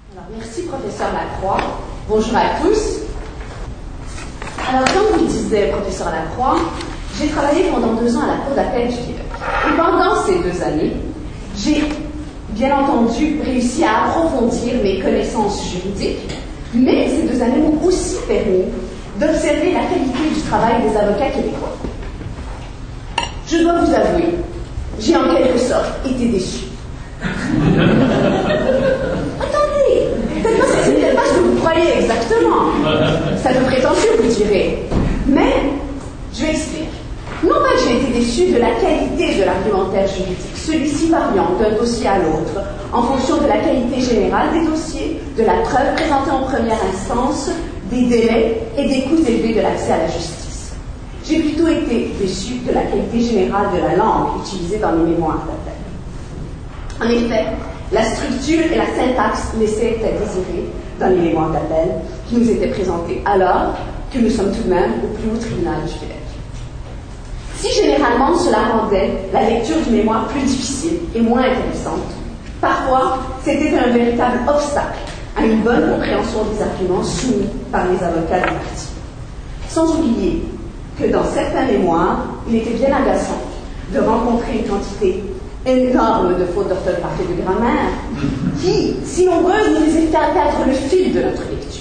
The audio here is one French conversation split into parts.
Alors, merci, professeur Lacroix. Bonjour à tous. Alors, comme vous le disait, professeur Lacroix, j'ai travaillé pendant 2 ans à la Cour d'appel du Québec. Et pendant ces 2 années, j'ai bien entendu réussi à approfondir mes connaissances juridiques, mais ces 2 années m'ont aussi permis d'observer la qualité du travail des avocats québécois. Je dois vous avouer, j'ai en quelque sorte été déçue. Attendez, peut-être pas ce que vous croyez exactement. C'est un peu prétentieux, vous direz. Mais, je vais expliquer. Non pas que j'ai été déçue de la qualité de l'argumentaire juridique, celui-ci variant d'un dossier à l'autre, en fonction de la qualité générale des dossiers, de la preuve présentée en première instance, des délais et des coûts élevés de l'accès à la justice. J'ai plutôt été déçue de la qualité générale de la langue utilisée dans les mémoires d'appel. En effet, la structure et la syntaxe laissaient à désirer dans les mémoires d'appel qui nous étaient présentés alors que nous sommes tout de même au plus haut tribunal du Québec. Si généralement cela rendait la lecture du mémoire plus difficile et moins intéressante, parfois c'était un véritable obstacle à une bonne compréhension des arguments soumis par les avocats de la partie. Sans oublier que dans certains mémoires, il était bien agaçant de rencontrer une quantité énorme de fautes d'orthographe et de grammaire qui, si nombreuses, nous faisaient perdre le fil de notre lecture.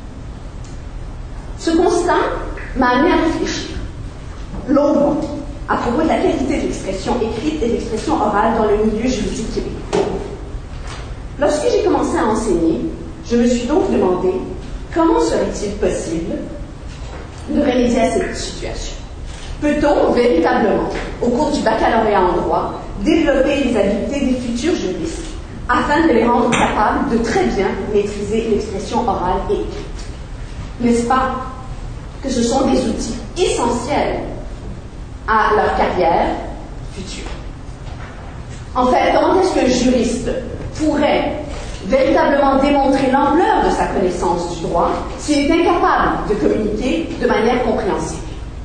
Ce constat m'a amené à réfléchir longuement à propos de la qualité de l'expression écrite et de l'expression orale dans le milieu juridique québécois. Lorsque j'ai commencé à enseigner, je me suis donc demandé comment serait-il possible de remédier à cette situation. Peut-on véritablement, au cours du baccalauréat en droit, développer les habiletés des futurs juristes afin de les rendre capables de très bien maîtriser l'expression orale et écrite? N'est-ce pas que ce sont des outils essentiels à leur carrière future? En fait, comment est-ce qu'un juriste pourrait véritablement démontrer l'ampleur de sa connaissance du droit s'il est incapable de communiquer de manière compréhensible?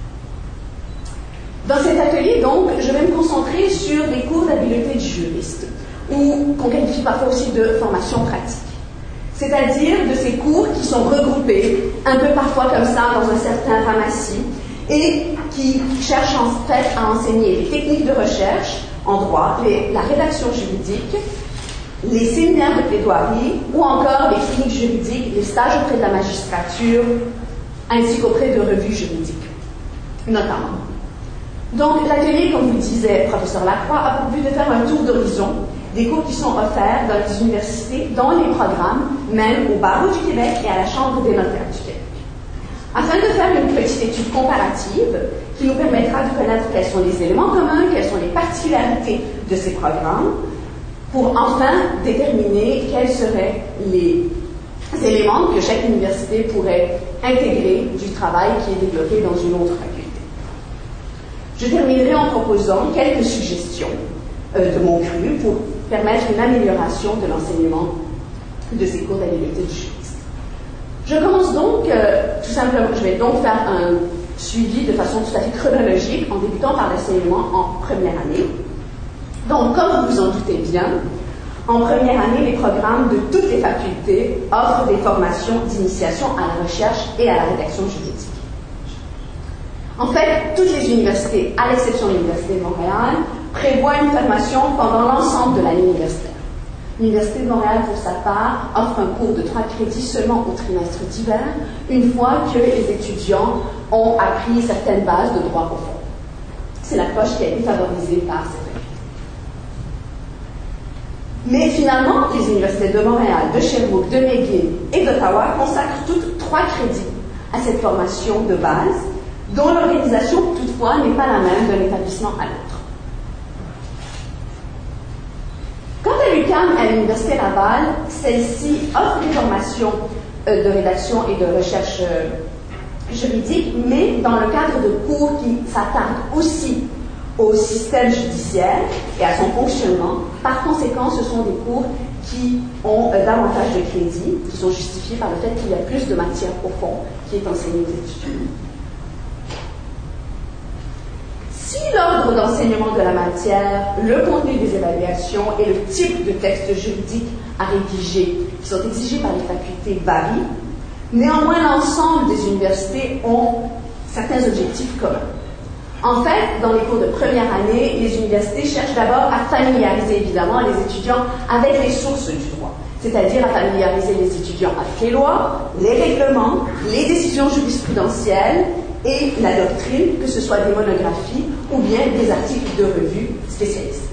Dans cet atelier, donc, je vais me concentrer sur des cours d'habileté du juriste, ou qu'on qualifie parfois aussi de formation pratique. C'est-à-dire de ces cours qui sont regroupés, un peu parfois comme ça, dans un certain ramassis, et qui cherchent en fait à enseigner les techniques de recherche en droit, la rédaction juridique, les séminaires de plaidoirie, ou encore les cliniques juridiques, les stages auprès de la magistrature, ainsi qu'auprès de revues juridiques, notamment. Donc, l'atelier, comme vous le disait professeur Lacroix, a pour but de faire un tour d'horizon des cours qui sont offerts dans les universités, dans les programmes, même au barreau du Québec et à la Chambre des notaires du Québec. Afin de faire une petite étude comparative qui nous permettra de connaître quels sont les éléments communs, quelles sont les particularités de ces programmes, pour enfin déterminer quels seraient les éléments que chaque université pourrait intégrer du travail qui est développé dans une autre faculté. Je terminerai en proposant quelques suggestions de mon cru pour permettre une amélioration de l'enseignement de ces cours d'habileté du juriste. Je commence donc, tout simplement, je vais donc faire un suivi de façon tout à fait chronologique en débutant par l'enseignement en première année. Donc, comme vous vous en doutez bien, en première année, les programmes de toutes les facultés offrent des formations d'initiation à la recherche et à la rédaction juridique. En fait, toutes les universités, à l'exception de l'Université de Montréal, prévoient une formation pendant l'ensemble de l'année universitaire. L'Université de Montréal, pour sa part, offre un cours de 3 crédits seulement au trimestre d'hiver, une fois que les étudiants ont appris certaines bases de droit profond. C'est l'approche qui a été favorisée par cette faculté. Mais finalement, les universités de Montréal, de Sherbrooke, de McGill et d'Ottawa consacrent toutes 3 crédits à cette formation de base, dont l'organisation, toutefois, n'est pas la même d'un établissement à l'autre. Quant à l'UQAM, à l'Université Laval, celle-ci offre des formations de rédaction et de recherche juridique, mais dans le cadre de cours qui s'attardent aussi au système judiciaire et à son fonctionnement. Par conséquent, ce sont des cours qui ont davantage de crédits, qui sont justifiés par le fait qu'il y a plus de matière au fond qui est enseignée aux étudiants. Si l'ordre d'enseignement de la matière, le contenu des évaluations et le type de texte juridique à rédiger qui sont exigés par les facultés varient, néanmoins l'ensemble des universités ont certains objectifs communs. En fait, dans les cours de première année, les universités cherchent d'abord à familiariser évidemment les étudiants avec les sources du droit, c'est-à-dire à familiariser les étudiants avec les lois, les règlements, les décisions jurisprudentielles et la doctrine, que ce soit des monographies ou bien des articles de revue spécialisés.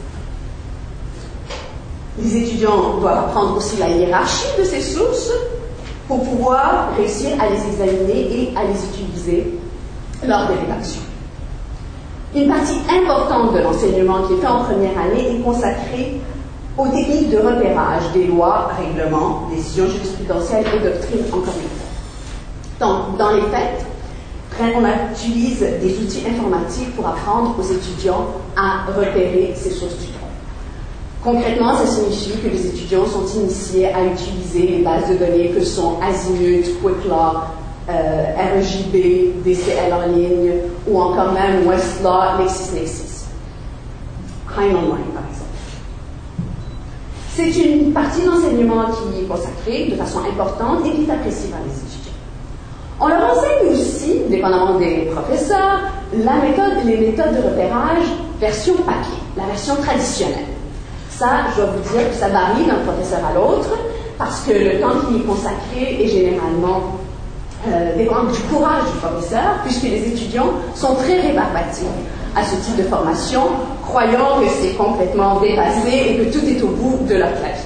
Les étudiants doivent apprendre aussi la hiérarchie de ces sources pour pouvoir réussir à les examiner et à les utiliser lors des rédactions. Une partie importante de l'enseignement qui est fait en première année est consacrée aux techniques de repérage des lois, règlements, décisions jurisprudentielles et doctrines, encore une fois. Donc, dans les faits, on utilise des outils informatiques pour apprendre aux étudiants à repérer ces sources du droit. Concrètement, ça signifie que les étudiants sont initiés à utiliser les bases de données que sont Azimut, Quick-Law, REJB, DCL en ligne, ou encore même Westlaw, LexisNexis. Hein Online, par exemple. C'est une partie d'enseignement qui est consacrée de façon importante et qui est appréciée par les étudiants. On leur enseigne aussi, dépendamment des professeurs, les méthodes de repérage version papier, la version traditionnelle. Ça, je dois vous dire que ça varie d'un professeur à l'autre, parce que le temps qui est consacré est généralement dépend du courage du professeur, puisque les étudiants sont très rébarbatifs à ce type de formation, croyant que c'est complètement dépassé et que tout est au bout de leur clavier.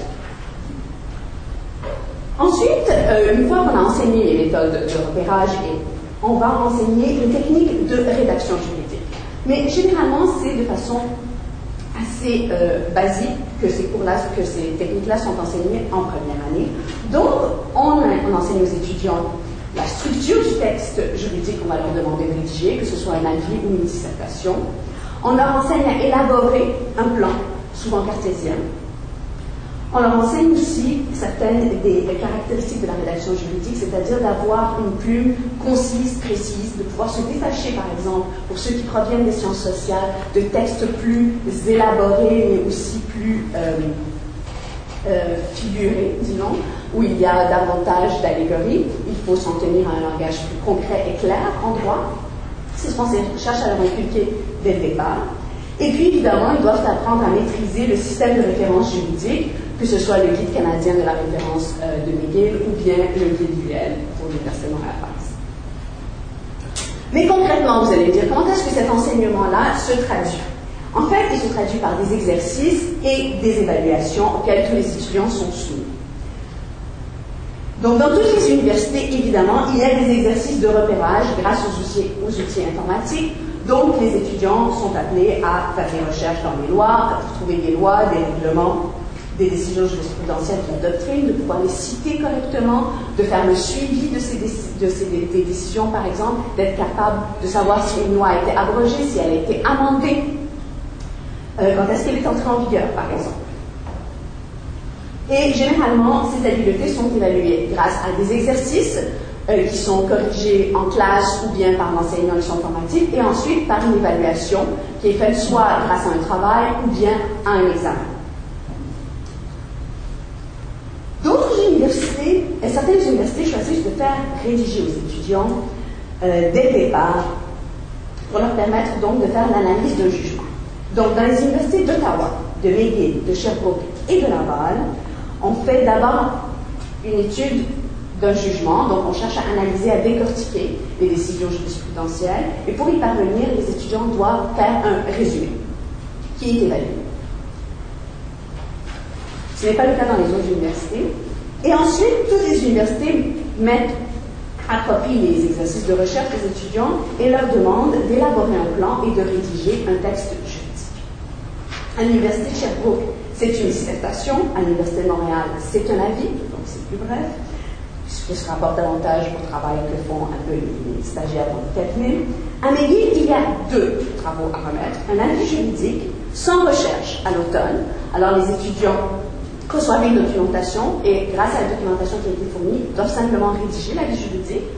Ensuite, une fois qu'on a enseigné les méthodes de repérage, on va enseigner les techniques de rédaction juridique. Mais généralement, c'est de façon assez basique que ces techniques-là sont enseignées en première année. Donc, on enseigne aux étudiants la structure du texte juridique qu'on va leur demander de rédiger, que ce soit un avis ou une dissertation. On leur enseigne à élaborer un plan, souvent cartésien. On leur enseigne aussi certaines des caractéristiques de la rédaction juridique, c'est-à-dire d'avoir une plume concise, précise, de pouvoir se détacher, par exemple, pour ceux qui proviennent des sciences sociales, de textes plus élaborés, mais aussi plus figurés, disons, où il y a davantage d'allégories. Il faut s'en tenir à un langage plus concret et clair en droit. C'est ce qu'on cherche à leur inculquer dès le départ. Et puis, évidemment, ils doivent apprendre à maîtriser le système de référence juridique, que ce soit le guide canadien de la référence de McGill ou bien le guide UL pour l'Université de Montréal, par exemple. Mais concrètement, vous allez me dire, comment est-ce que cet enseignement-là se traduit? En fait, il se traduit par des exercices et des évaluations auxquelles tous les étudiants sont soumis. Donc, dans toutes les universités, évidemment, il y a des exercices de repérage grâce aux outils informatiques. Donc, les étudiants sont appelés à faire des recherches dans les lois, à trouver des lois, des règlements, des décisions jurisprudentielles, de la doctrine, de pouvoir les citer correctement, de faire le suivi des décisions, par exemple, d'être capable de savoir si une loi a été abrogée, si elle a été amendée, quand est-ce qu'elle est entrée en vigueur, par exemple. Et généralement, ces habiletés sont évaluées grâce à des exercices qui sont corrigés en classe ou bien par l'enseignant de sciences informatiques et ensuite par une évaluation qui est faite soit grâce à un travail ou bien à un examen. Certaines universités choisissent de faire rédiger aux étudiants dès le départ pour leur permettre donc de faire l'analyse d'un jugement. Donc, dans les universités d'Ottawa, de McGill, de Sherbrooke et de Laval, on fait d'abord une étude d'un jugement, donc on cherche à analyser, à décortiquer les décisions jurisprudentielles, et pour y parvenir, les étudiants doivent faire un résumé qui est évalué. Ce n'est pas le cas dans les autres universités. Et ensuite, toutes les universités approprient les exercices de recherche des étudiants et leur demandent d'élaborer un plan et de rédiger un texte juridique. À l'université de Sherbrooke, c'est une dissertation. À l'université de Montréal, c'est un avis, donc c'est plus bref, puisque ce rapporte davantage au travail que font un peu les stagiaires dans le cabinet. À McGill, il y a 2 travaux à remettre. Un avis juridique sans recherche à l'automne. Alors les étudiants reçoivent une documentation et grâce à la documentation qui a été fournie, doivent simplement rédiger l'avis juridique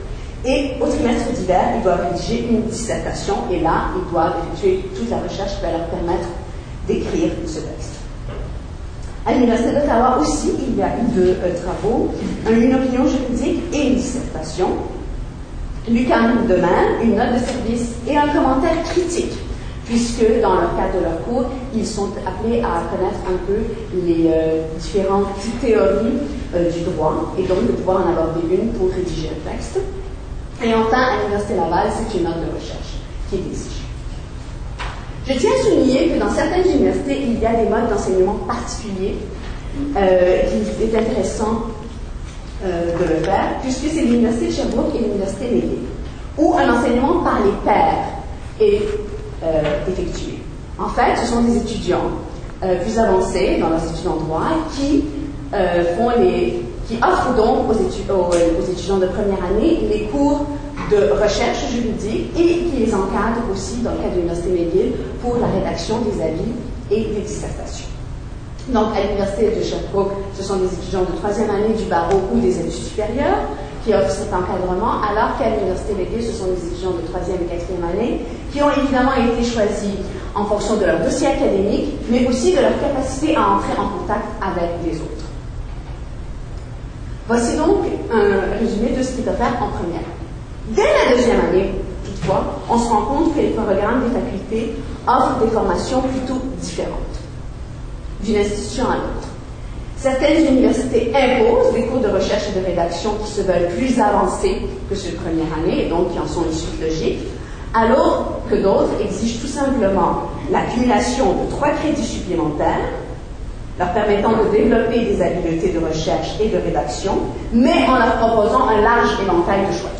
Et au trimestre d'hiver, ils doivent rédiger une dissertation et là, ils doivent effectuer toute la recherche qui va leur permettre d'écrire ce texte. À l'Université d'Ottawa aussi, il y a eu deux travaux, une opinion juridique et une dissertation. L'UQAM de même, une note de service et un commentaire critique, puisque dans le cadre de leur cours, ils sont appelés à connaître un peu les différentes théories du droit et donc de pouvoir en aborder une pour rédiger un texte. Et enfin, à l'Université Laval, c'est une note de recherche qui est exigée. Je tiens à souligner que dans certaines universités, il y a des modes d'enseignement particuliers qu'il est intéressant de le faire, puisque c'est l'Université de Sherbrooke et l'Université McGill, où un enseignement par les pairs est effectué. En fait, ce sont des étudiants plus avancés dans leurs études en droit qui offrent donc aux étudiants de première année les cours de recherche juridique et qui les encadrent aussi dans le cadre de l'Université McGill pour la rédaction des avis et des dissertations. Donc, à l'Université de Sherbrooke, ce sont des étudiants de troisième année du barreau ou des études supérieures qui offrent cet encadrement, alors qu'à l'Université McGill, ce sont des étudiants de troisième et quatrième année qui ont évidemment été choisis en fonction de leur dossier académique, mais aussi de leur capacité à entrer en contact avec les autres. Voici donc un résumé de ce qui est offert en première année. Dès la deuxième année, toutefois, on se rend compte que les programmes des facultés offrent des formations plutôt différentes d'une institution à l'autre. Certaines universités imposent des cours de recherche et de rédaction qui se veulent plus avancés que ceux de première année et donc qui en sont une suite logique, alors que d'autres exigent tout simplement l'accumulation de 3 crédits supplémentaires leur permettant de développer des habiletés de recherche et de rédaction, mais en leur proposant un large éventail de choix.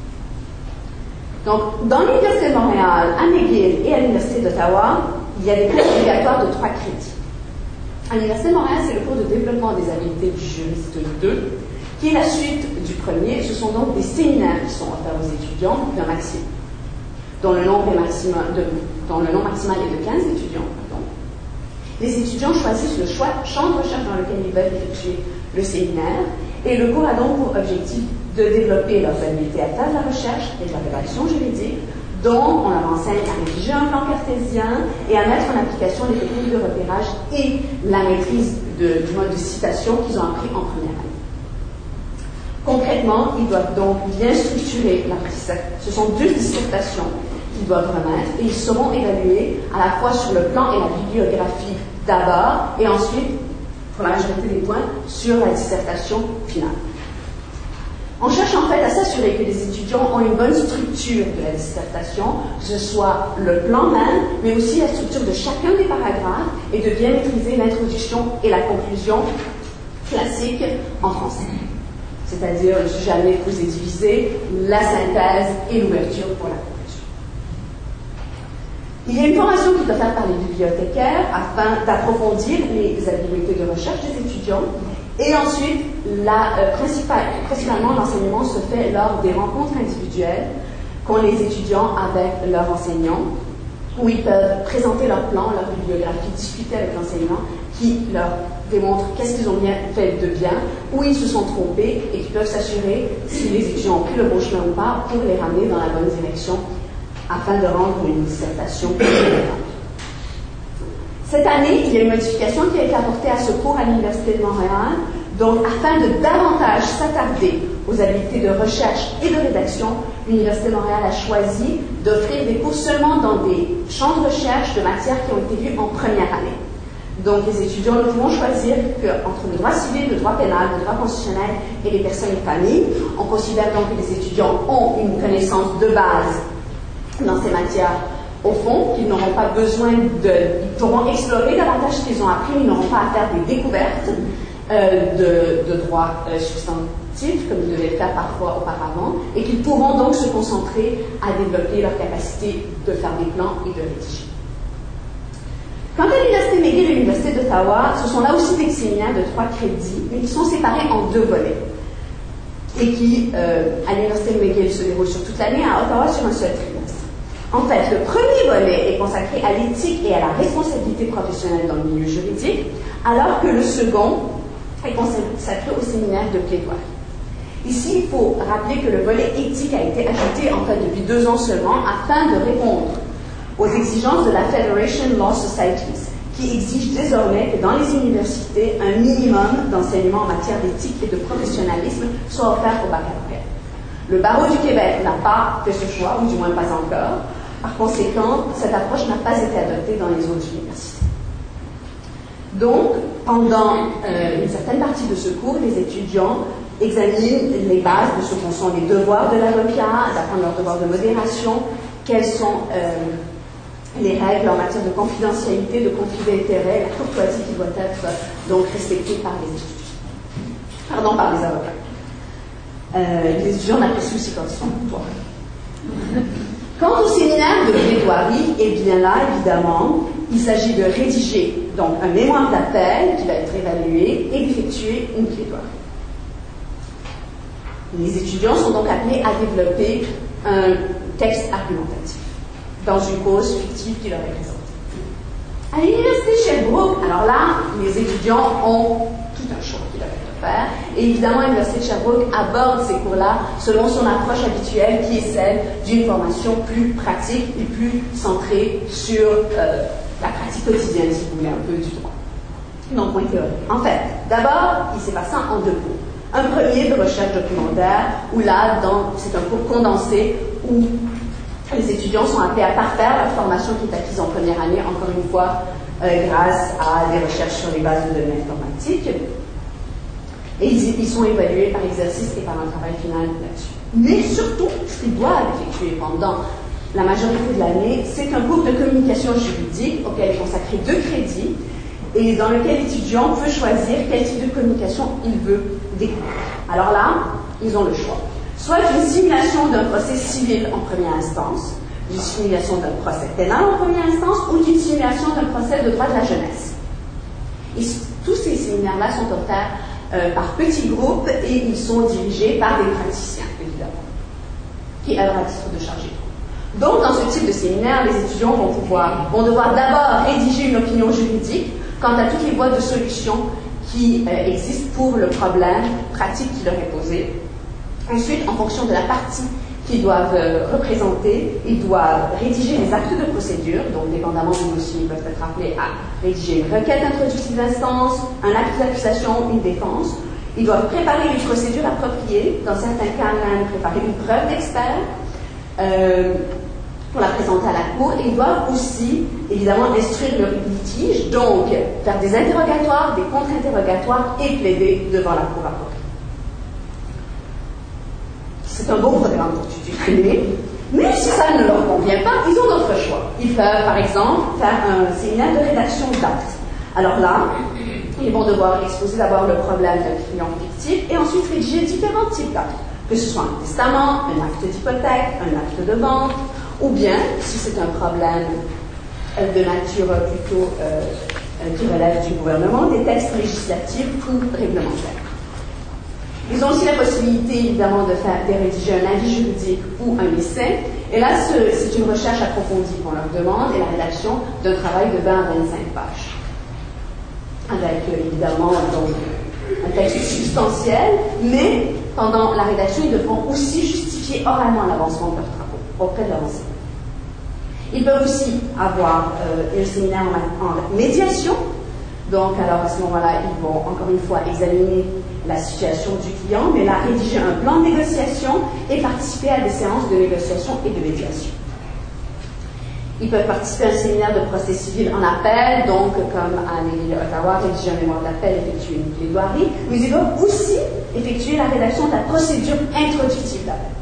Donc, dans l'Université de Montréal, à McGill et à l'Université d'Ottawa, il y a des cours obligatoires de 3 crédits. À l'Université de Montréal, c'est le cours de développement des habiletés du juriste 2, qui est la suite du premier. Ce sont donc des séminaires qui sont offerts aux étudiants d'un maximum, dont le nombre maximal est de 15 étudiants. Les étudiants choisissent le champ de recherche dans lequel ils veulent effectuer le séminaire, et le cours a donc pour objectif de développer leurs habiletés à faire de la recherche et de la rédaction juridique, dont on leur enseigne à rédiger un plan cartésien et à mettre en application les techniques de repérage et la maîtrise du mode de citation qu'ils ont appris en première année. Concrètement, ils doivent donc bien structurer leur dissertation. Ce sont 2 dissertations qu'ils doivent remettre et ils seront évalués à la fois sur le plan et la bibliographie d'abord et ensuite, pour la majorité des points, sur la dissertation finale. On cherche en fait à s'assurer que les étudiants ont une bonne structure de la dissertation, que ce soit le plan même, mais aussi la structure de chacun des paragraphes et de bien maîtriser l'introduction et la conclusion classique en français. C'est-à-dire le sujet à l'exposé divisé, la synthèse et l'ouverture pour la conclusion. Il y a une formation qui est offerte par les bibliothécaires afin d'approfondir les habiletés de recherche des étudiants. Et ensuite, principalement, l'enseignement se fait lors des rencontres individuelles qu'ont les étudiants avec leurs enseignants, où ils peuvent présenter leur plan, leur bibliographie, discuter avec l'enseignant, qui leur démontre qu'est-ce qu'ils ont bien fait de bien, où ils se sont trompés, et qui peuvent s'assurer si les étudiants ont pris le bon chemin ou pas pour les ramener dans la bonne direction afin de rendre une dissertation pertinente. Cette année, il y a une modification qui a été apportée à ce cours à l'Université de Montréal. Donc, afin de davantage s'attarder aux habiletés de recherche et de rédaction, l'Université de Montréal a choisi d'offrir des cours seulement dans des champs de recherche de matières qui ont été vues en première année. Donc, les étudiants ne pourront choisir qu'entre le droit civil, le droit pénal, le droit constitutionnel et les personnes et familles. On considère donc que les étudiants ont une connaissance de base dans ces matières au fond, qu'ils n'auront pas besoin ils pourront explorer davantage ce qu'ils ont appris, ils n'auront pas à faire des découvertes de droit substantif, comme ils devaient le faire parfois auparavant, et qu'ils pourront donc se concentrer à développer leur capacité de faire des plans et de rédiger. Quant à l'Université McGill et l'Université d'Ottawa, ce sont là aussi des séminaires de 3 crédits, mais qui sont séparés en 2 volets, et qui, à l'Université McGill, se déroulent sur toute l'année, à Ottawa sur un seul trimestre. En fait, le premier volet est consacré à l'éthique et à la responsabilité professionnelle dans le milieu juridique, alors que le second est consacré au séminaire de plaidoirie. Ici, il faut rappeler que le volet éthique a été ajouté en fait depuis 2 ans seulement afin de répondre aux exigences de la Federation Law Societies, qui exige désormais que dans les universités, un minimum d'enseignement en matière d'éthique et de professionnalisme soit offert au baccalauréat. Le barreau du Québec n'a pas fait ce choix, ou du moins pas encore. Par conséquent, cette approche n'a pas été adoptée dans les autres universités. Donc, pendant une certaine partie de ce cours, les étudiants examinent les bases de ce qu'en sont les devoirs de l'avocat, d'apprendre leurs devoirs de modération, quelles sont les règles en matière de confidentialité, de conflit d'intérêt, la courtoisie qui doit être donc respectée par les étudiants. Pardon, par les avocats. Les étudiants n'apprécient aussi quand ils sont courtois. Quant au séminaire de plaidoirie, eh bien là, évidemment, il s'agit de rédiger donc un mémoire d'appel qui va être évalué et d'effectuer une plaidoirie. Les étudiants sont donc appelés à développer un texte argumentatif dans une cause fictive qui leur est présentée. À l'université Sherbrooke, alors là, les étudiants ont tout un choix qui leur est offert. Et évidemment, l'université de Sherbrooke aborde ces cours-là selon son approche habituelle qui est celle d'une formation plus pratique et plus centrée sur la pratique quotidienne, si vous voulez, un peu du droit. Donc, point théorique. En fait, d'abord, il s'est passé en 2 cours. Un premier de recherche documentaire, où là, c'est un cours condensé où les étudiants sont appelés à parfaire la formation qui est acquise en première année, encore une fois, grâce à des recherches sur les bases de données informatiques. Et ils sont évalués par exercice et par un travail final là-dessus. Mais surtout, ce qu'ils doivent effectuer pendant la majorité de l'année, c'est un cours de communication juridique auquel est consacré 2 crédits et dans lequel l'étudiant peut choisir quel type de communication il veut découvrir. Alors là, ils ont le choix. Soit une simulation d'un procès civil en première instance, d'une simulation d'un procès pénal en première instance ou d'une simulation d'un procès de droit de la jeunesse. Et tous ces séminaires-là sont offerts par petits groupes et ils sont dirigés par des praticiens, évidemment, qui œuvrent à titre de chargé. Donc, dans ce type de séminaire, les étudiants vont devoir d'abord rédiger une opinion juridique quant à toutes les voies de solution qui existent pour le problème pratique qui leur est posé. Ensuite, en fonction de la partie qu'ils doivent représenter, ils doivent rédiger les actes de procédure, donc dépendamment du dossier, ils peuvent être appelés à rédiger une requête introductive d'instance, un acte d'accusation, une défense. Ils doivent préparer une procédure appropriée, dans certains cas même préparer une preuve d'expert pour la présenter à la cour, et ils doivent aussi, évidemment, instruire leur litige, donc faire des interrogatoires, des contre-interrogatoires et plaider devant la cour appropriée. C'est un beau programme pour étudier, mais si ça ne leur convient pas, ils ont d'autres choix. Ils peuvent, par exemple, faire un séminaire de rédaction d'actes. Alors là, ils vont devoir exposer d'abord le problème d'un client fictif et ensuite rédiger différents types d'actes, que ce soit un testament, un acte d'hypothèque, un acte de vente, ou bien, si c'est un problème de nature plutôt qui relève du gouvernement, des textes législatifs ou réglementaires. Ils ont aussi la possibilité, évidemment, de rédiger un avis juridique ou un essai. Et là, c'est une recherche approfondie qu'on leur demande et la rédaction d'un travail de 20 à 25 pages. Avec, évidemment, donc, un texte substantiel, mais pendant la rédaction, ils devront aussi justifier oralement l'avancement de leurs travaux auprès de l'avancement. Ils peuvent aussi avoir un séminaire en médiation. Donc, alors à ce moment-là, ils vont encore une fois examiner la situation du client, mais là, rédiger un plan de négociation et participer à des séances de négociation et de médiation. Ils peuvent participer à un séminaire de procès civil en appel, donc comme à l'Église d'Ottawa, rédiger un mémoire d'appel, effectuer une plaidoirie, mais ils doivent aussi effectuer la rédaction de la procédure introductive d'appel.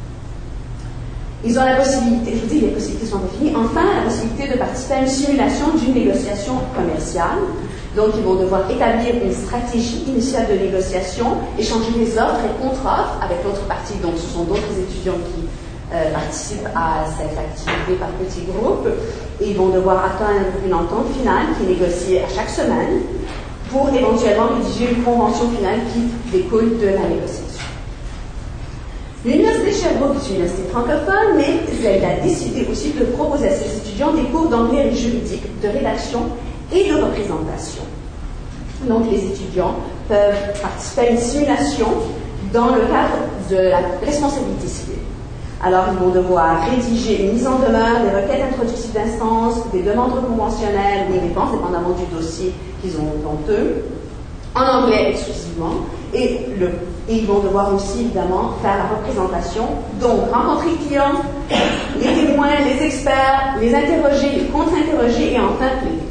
Ils ont la possibilité, je vous dis, les possibilités sont définies, enfin, la possibilité de participer à une simulation d'une négociation commerciale. Donc, ils vont devoir établir une stratégie initiale de négociation, échanger des offres et contre-offres avec l'autre partie. Donc, ce sont d'autres étudiants qui participent à cette activité par petits groupes. Et ils vont devoir atteindre une entente finale qui est négociée à chaque semaine pour éventuellement rédiger une convention finale qui découle de la négociation. L'Université de Sherbrooke est une université francophone, mais elle a décidé aussi de proposer à ses étudiants des cours d'anglais et juridique, de rédaction et de représentation. Donc, les étudiants peuvent participer à une simulation dans le cadre de la responsabilité civile. Alors, ils vont devoir rédiger une mise en demeure, des requêtes introductives d'instance, des demandes conventionnelles ou des dépenses, dépendamment du dossier qu'ils ont devant eux, en anglais exclusivement, et ils vont devoir aussi, évidemment, faire la représentation, donc rencontrer le client, les témoins, les experts, les interroger, les contre-interroger, et enfin plaider.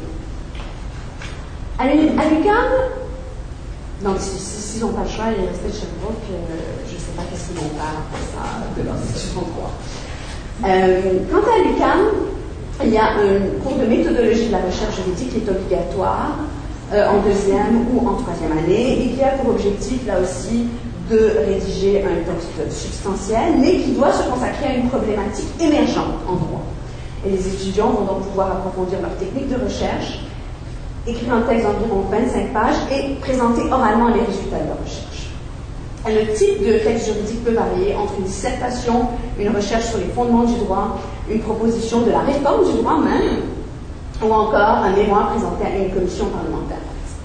À l'UQAM, donc s'ils n'ont pas le choix, ils restent de Sherbrooke, je ne sais pas qu'est-ce qu'ils vont faire après ça de leur études en droit. Quant à l'UQAM, il y a un cours de méthodologie de la recherche juridique qui est obligatoire en deuxième ou en troisième année et qui a pour objectif, là aussi, de rédiger un texte substantiel, mais qui doit se consacrer à une problématique émergente en droit. Et les étudiants vont donc pouvoir approfondir leur technique de recherche, écrire un texte d'environ 25 pages et présenter oralement les résultats de leur recherche. Le type de texte juridique peut varier entre une dissertation, une recherche sur les fondements du droit, une proposition de la réforme du droit même, ou encore un mémoire présenté à une commission parlementaire.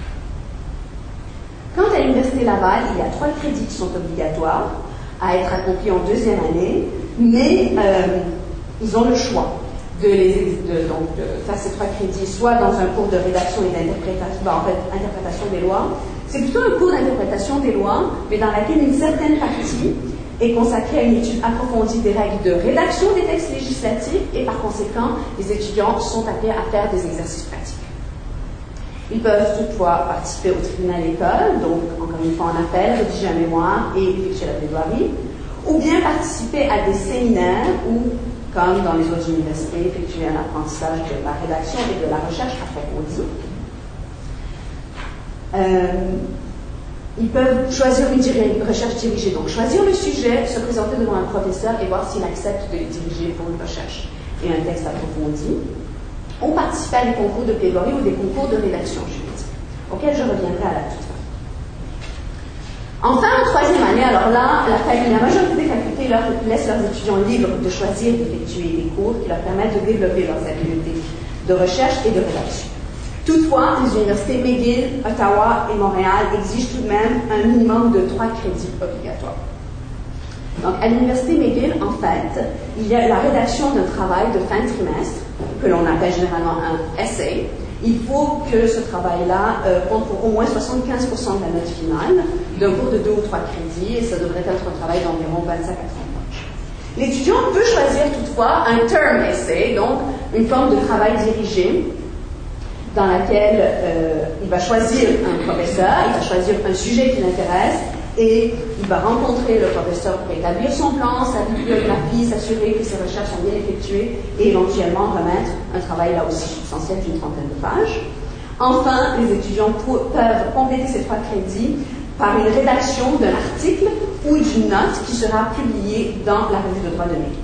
Quant à l'Université Laval, il y a 3 crédits qui sont obligatoires à être accomplis en deuxième année, mais ils ont le choix de faire ces 3 crédits, soit dans un cours de rédaction et d'interprétation, interprétation des lois. C'est plutôt un cours d'interprétation des lois, mais dans laquelle une certaine partie est consacrée à une étude approfondie des règles de rédaction des textes législatifs et par conséquent, les étudiants sont appelés à faire des exercices pratiques. Ils peuvent toutefois participer au tribunal école, donc encore une fois en appel, rédiger un mémoire et effectuer la plaidoirie, ou bien participer à des séminaires ou, comme dans les autres universités, effectuer un apprentissage de la rédaction et de la recherche approfondie. Ils peuvent choisir une recherche dirigée, donc choisir le sujet, se présenter devant un professeur et voir s'il accepte de le diriger pour une recherche et un texte approfondi, ou participer à des concours de plaidoirie ou des concours de rédaction juridique, auxquels je reviendrai à la toute fin. Enfin, en troisième année, alors là, la majorité des facultés laissent leurs étudiants libres de choisir d'effectuer des cours qui leur permettent de développer leurs habiletés de recherche et de rédaction. Toutefois, les universités McGill, Ottawa et Montréal exigent tout de même un minimum de 3 crédits obligatoires. Donc, à l'université McGill, en fait, il y a la rédaction d'un travail de fin de trimestre, que l'on appelle généralement un essai. Il faut que ce travail-là compte pour au moins 75% de la note finale, d'un cours de 2 ou 3 crédits, et ça devrait être un travail d'environ 25 à 30 pages. L'étudiant peut choisir toutefois un term essay, donc une forme de travail dirigé, dans laquelle il va choisir un professeur, il va choisir un sujet qui l'intéresse, et il va rencontrer le professeur pour établir son plan, sa bibliographie, s'assurer que ses recherches sont bien effectuées et éventuellement remettre un travail là aussi substantiel d'une 30aine de pages. Enfin, les étudiants peuvent compléter ces 3 crédits par une rédaction d'un article ou d'une note qui sera publiée dans la revue de droit de McGill.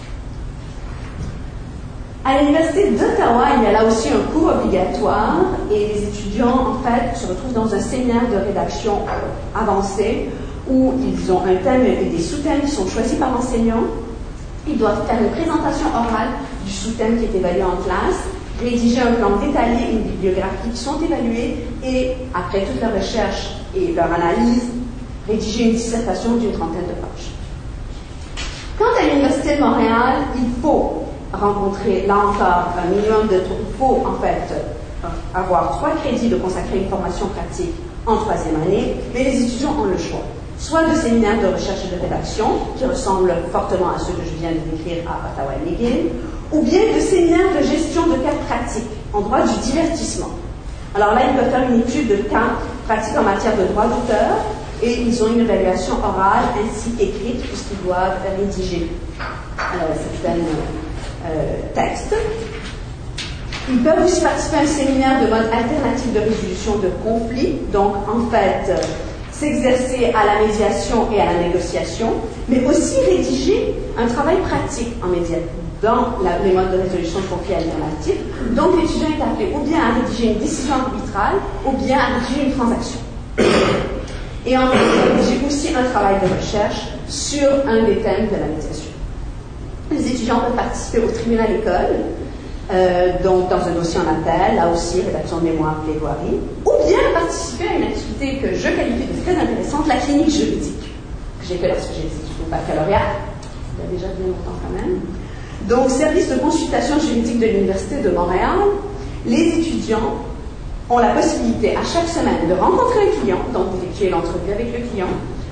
À l'Université d'Ottawa, il y a là aussi un cours obligatoire et les étudiants, en fait, se retrouvent dans un séminaire de rédaction avancé où ils ont un thème et des sous-thèmes qui sont choisis par l'enseignant. Ils doivent faire une présentation orale du sous-thème qui est évalué en classe, rédiger un plan détaillé, une bibliographie qui sont évaluées et, après toute leur recherche et leur analyse, rédiger une dissertation d'une 30aine de pages. Quant à l'Université de Montréal, il faut rencontrer, là encore, un minimum de... Il faut, en fait, avoir 3 crédits de consacrer une formation pratique en 3e année, mais les étudiants ont le choix. Soit de séminaires de recherche et de rédaction, qui ressemblent fortement à ceux que je viens de décrire à Ottawa et McGill, ou bien de séminaires de gestion de cas pratiques en droit du divertissement. Alors là, ils peuvent faire une étude de cas pratiques en matière de droit d'auteur, et ils ont une évaluation orale ainsi qu'écrite, puisqu'ils doivent rédiger certaines textes. Ils peuvent aussi participer à un séminaire de mode alternatif de résolution de conflits, donc en fait s'exercer à la médiation et à la négociation, mais aussi rédiger un travail pratique en médiation dans les modes de résolution de conflits alternatifs. Donc l'étudiant est appelé ou bien à rédiger une décision arbitrale ou bien à rédiger une transaction. Et en fait, rédiger aussi un travail de recherche sur un des thèmes de la médiation. Les étudiants peuvent participer au tribunal école, donc dans un dossier en appel, là aussi rédaction de mémoire, plaidoirie, ou bien participer à une activité que je qualifie de très intéressante, la clinique juridique. que j'ai fait lorsque j'ai été au baccalauréat, il y a déjà bien longtemps quand même. Donc, service de consultation juridique de l'Université de Montréal, les étudiants ont la possibilité à chaque semaine de rencontrer un client, donc d'effectuer l'entrevue avec le client,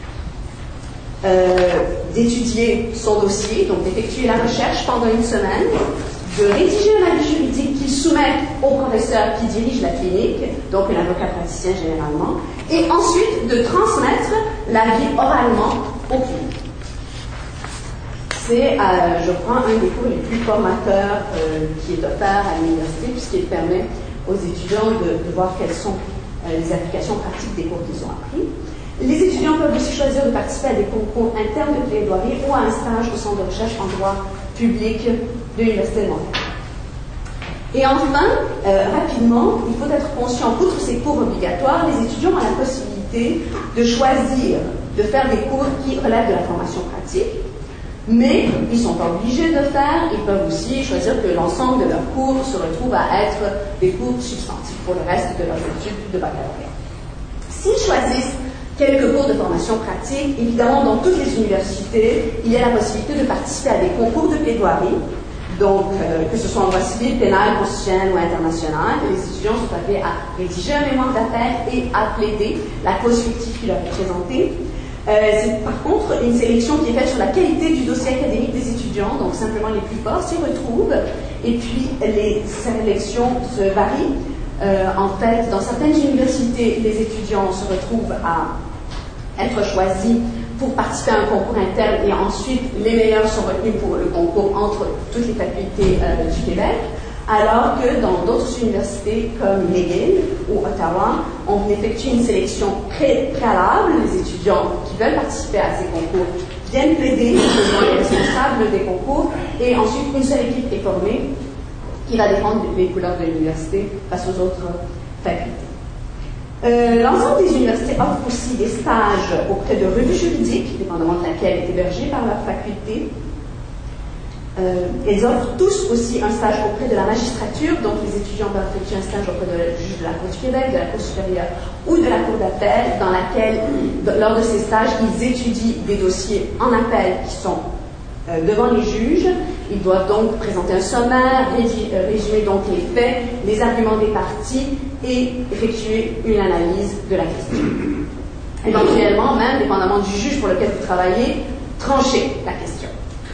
d'étudier son dossier, donc d'effectuer la recherche pendant une semaine, de rédiger un avis juridique qu'ils soumettent au professeur qui dirige la clinique, donc un avocat praticien généralement, et ensuite de transmettre l'avis oralement au client. C'est, je crois, un des cours les plus formateurs qui est offert à l'université, puisqu'il permet aux étudiants de voir quelles sont les applications pratiques des cours qu'ils ont appris. Les étudiants peuvent aussi choisir de participer à des concours internes de plaidoirie ou à un stage au centre de recherche en droit public de l'Université de Montréal. Et enfin, rapidement, il faut être conscient qu'outre ces cours obligatoires, les étudiants ont la possibilité de choisir de faire des cours qui relèvent de la formation pratique, mais ils sont pas obligés de le faire, ils peuvent aussi choisir que l'ensemble de leurs cours se retrouve à être des cours substantifs pour le reste de leurs études de baccalauréat. S'ils choisissent quelques cours de formation pratique, évidemment, dans toutes les universités, il y a la possibilité de participer à des concours de plaidoirie, donc que ce soit en droit civil, pénal, constitutionnel ou international. Les étudiants sont appelés à rédiger un mémoire d'appel et à plaider la cause fictive qui leur est présentée. C'est par contre une sélection qui est faite sur la qualité du dossier académique des étudiants, donc simplement les plus forts s'y retrouvent, et puis les sélections se varient. En fait, dans certaines universités, les étudiants se retrouvent à être choisis pour participer à un concours interne et ensuite les meilleurs sont retenus pour le concours entre toutes les facultés du Québec, alors que dans d'autres universités comme McGill ou Ottawa, on effectue une sélection préalable. Les étudiants qui veulent participer à ces concours viennent plaider devant les responsables des concours et ensuite une seule équipe est formée qui va défendre les couleurs de l'université face aux autres facultés. L'ensemble des universités offrent aussi des stages auprès de revues juridiques, dépendamment de laquelle est hébergée par leur faculté. Elles offrent tous aussi un stage auprès de la magistrature, donc les étudiants peuvent effectuer un stage auprès de juge de la Cour du Québec, de la Cour supérieure ou de la Cour d'appel, dans laquelle, lors de ces stages, ils étudient des dossiers en appel qui sont devant les juges. Ils doivent donc présenter un sommaire, résumer donc les faits, les arguments des parties et effectuer une analyse de la question. Éventuellement, même, dépendamment du juge pour lequel vous travaillez, trancher la question.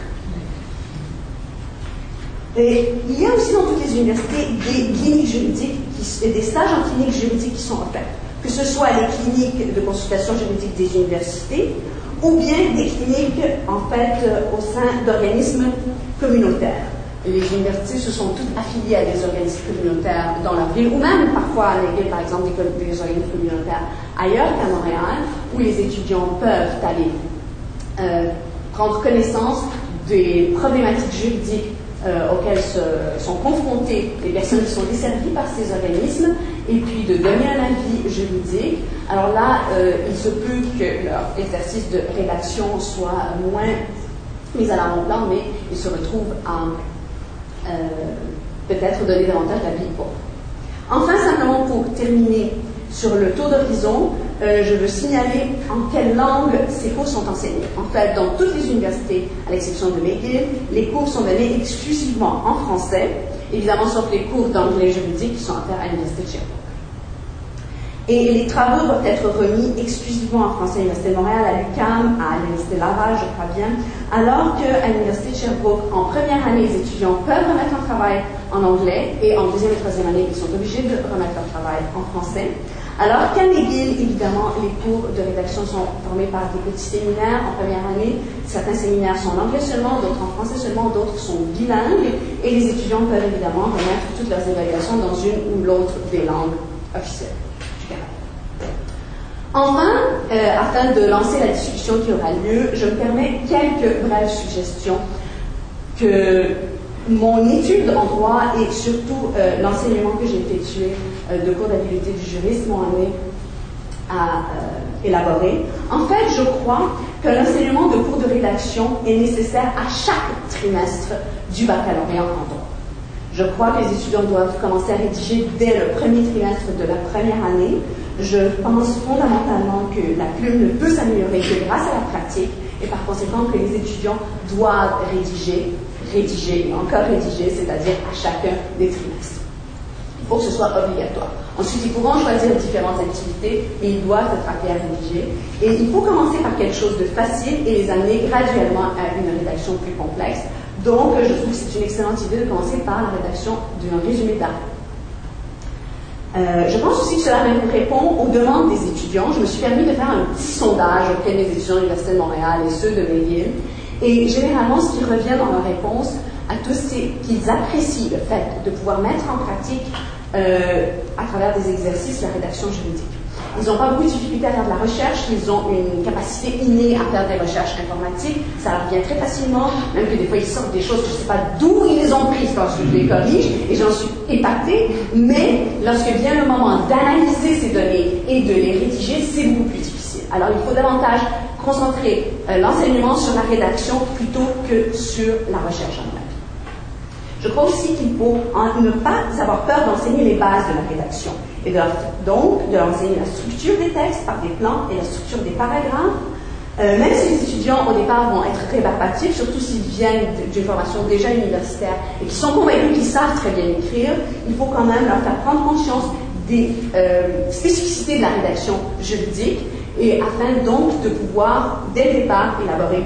Et il y a aussi dans toutes les universités des cliniques juridiques, des stages en clinique juridique qui sont offerts, que ce soit les cliniques de consultation juridique des universités ou bien des cliniques en fait au sein d'organismes communautaires. Les universités se sont toutes affiliées à des organismes communautaires dans leur ville, ou même parfois à McGill, par exemple, des organismes communautaires ailleurs qu'à Montréal, où les étudiants peuvent aller prendre connaissance des problématiques juridiques auxquelles sont confrontées les personnes qui sont desservies par ces organismes, et puis de donner un avis juridique. Alors là, il se peut que leur exercice de rédaction soit moins mis à l'avant-plan, mais ils se retrouvent à peut-être donner davantage d'avis pour. Enfin, simplement pour terminer sur le tour d'horizon, je veux signaler en quelle langue ces cours sont enseignés. En fait, dans toutes les universités, à l'exception de McGill, les cours sont donnés exclusivement en français, évidemment sauf les cours d'anglais juridique qui sont offerts à l'Université de Sherbrooke. Et les travaux doivent être remis exclusivement en français à l'Université de Montréal, à l'UQAM, à l'Université Laval, je crois bien, alors qu'à l'Université de Sherbrooke, en première année, les étudiants peuvent remettre leur travail en anglais, et en deuxième et troisième année, ils sont obligés de remettre leur travail en français. Alors qu'à McGill, évidemment, les cours de rédaction sont formés par des petits séminaires en première année. Certains séminaires sont en anglais seulement, d'autres en français seulement, d'autres sont bilingues, et les étudiants peuvent évidemment remettre toutes leurs évaluations dans une ou l'autre des langues officielles. Enfin, afin de lancer la discussion qui aura lieu, je me permets quelques brèves suggestions que mon étude en droit et surtout l'enseignement que j'ai effectué de cours d'habileté du juriste m'ont amené à élaborer. En fait, je crois que l'enseignement de cours de rédaction est nécessaire à chaque trimestre du baccalauréat en droit. Je crois que les étudiants doivent commencer à rédiger dès le premier trimestre de la première année. Je pense fondamentalement que la plume ne peut s'améliorer que grâce à la pratique et par conséquent que les étudiants doivent rédiger et encore rédiger, c'est-à-dire à chacun des trimestres. Il faut que ce soit obligatoire. Ensuite, ils pourront choisir différentes activités, mais ils doivent être appelés à rédiger. Et il faut commencer par quelque chose de facile et les amener graduellement à une rédaction plus complexe. Donc, je trouve que c'est une excellente idée de commencer par la rédaction d'un résumé d'arrêt. Je pense aussi que cela répond aux demandes des étudiants. Je me suis permis de faire un petit sondage auprès des étudiants de l'Université de Montréal et ceux de McGill. Et généralement, ce qui revient dans leur réponse à tous, c'est qu'ils apprécient le fait de pouvoir mettre en pratique, à travers des exercices, la rédaction juridique. Ils n'ont pas beaucoup de difficultés à faire de la recherche, ils ont une capacité innée à faire des recherches informatiques, ça leur vient très facilement, même que des fois ils sortent des choses que je ne sais pas d'où ils les ont prises quand je les corrige, et j'en suis épatée, mais lorsque vient le moment d'analyser ces données et de les rédiger, c'est beaucoup plus difficile. Alors il faut davantage concentrer l'enseignement sur la rédaction plutôt que sur la recherche en elle. Je crois aussi qu'il faut ne pas avoir peur d'enseigner les bases de la rédaction et donc de leur enseigner la structure des textes par des plans et la structure des paragraphes. Même si les étudiants au départ vont être rébarbatifs, surtout s'ils viennent d'une formation déjà universitaire et qui sont convaincus qu'ils savent très bien écrire, il faut quand même leur faire prendre conscience des spécificités de la rédaction juridique et afin donc de pouvoir dès le départ élaborer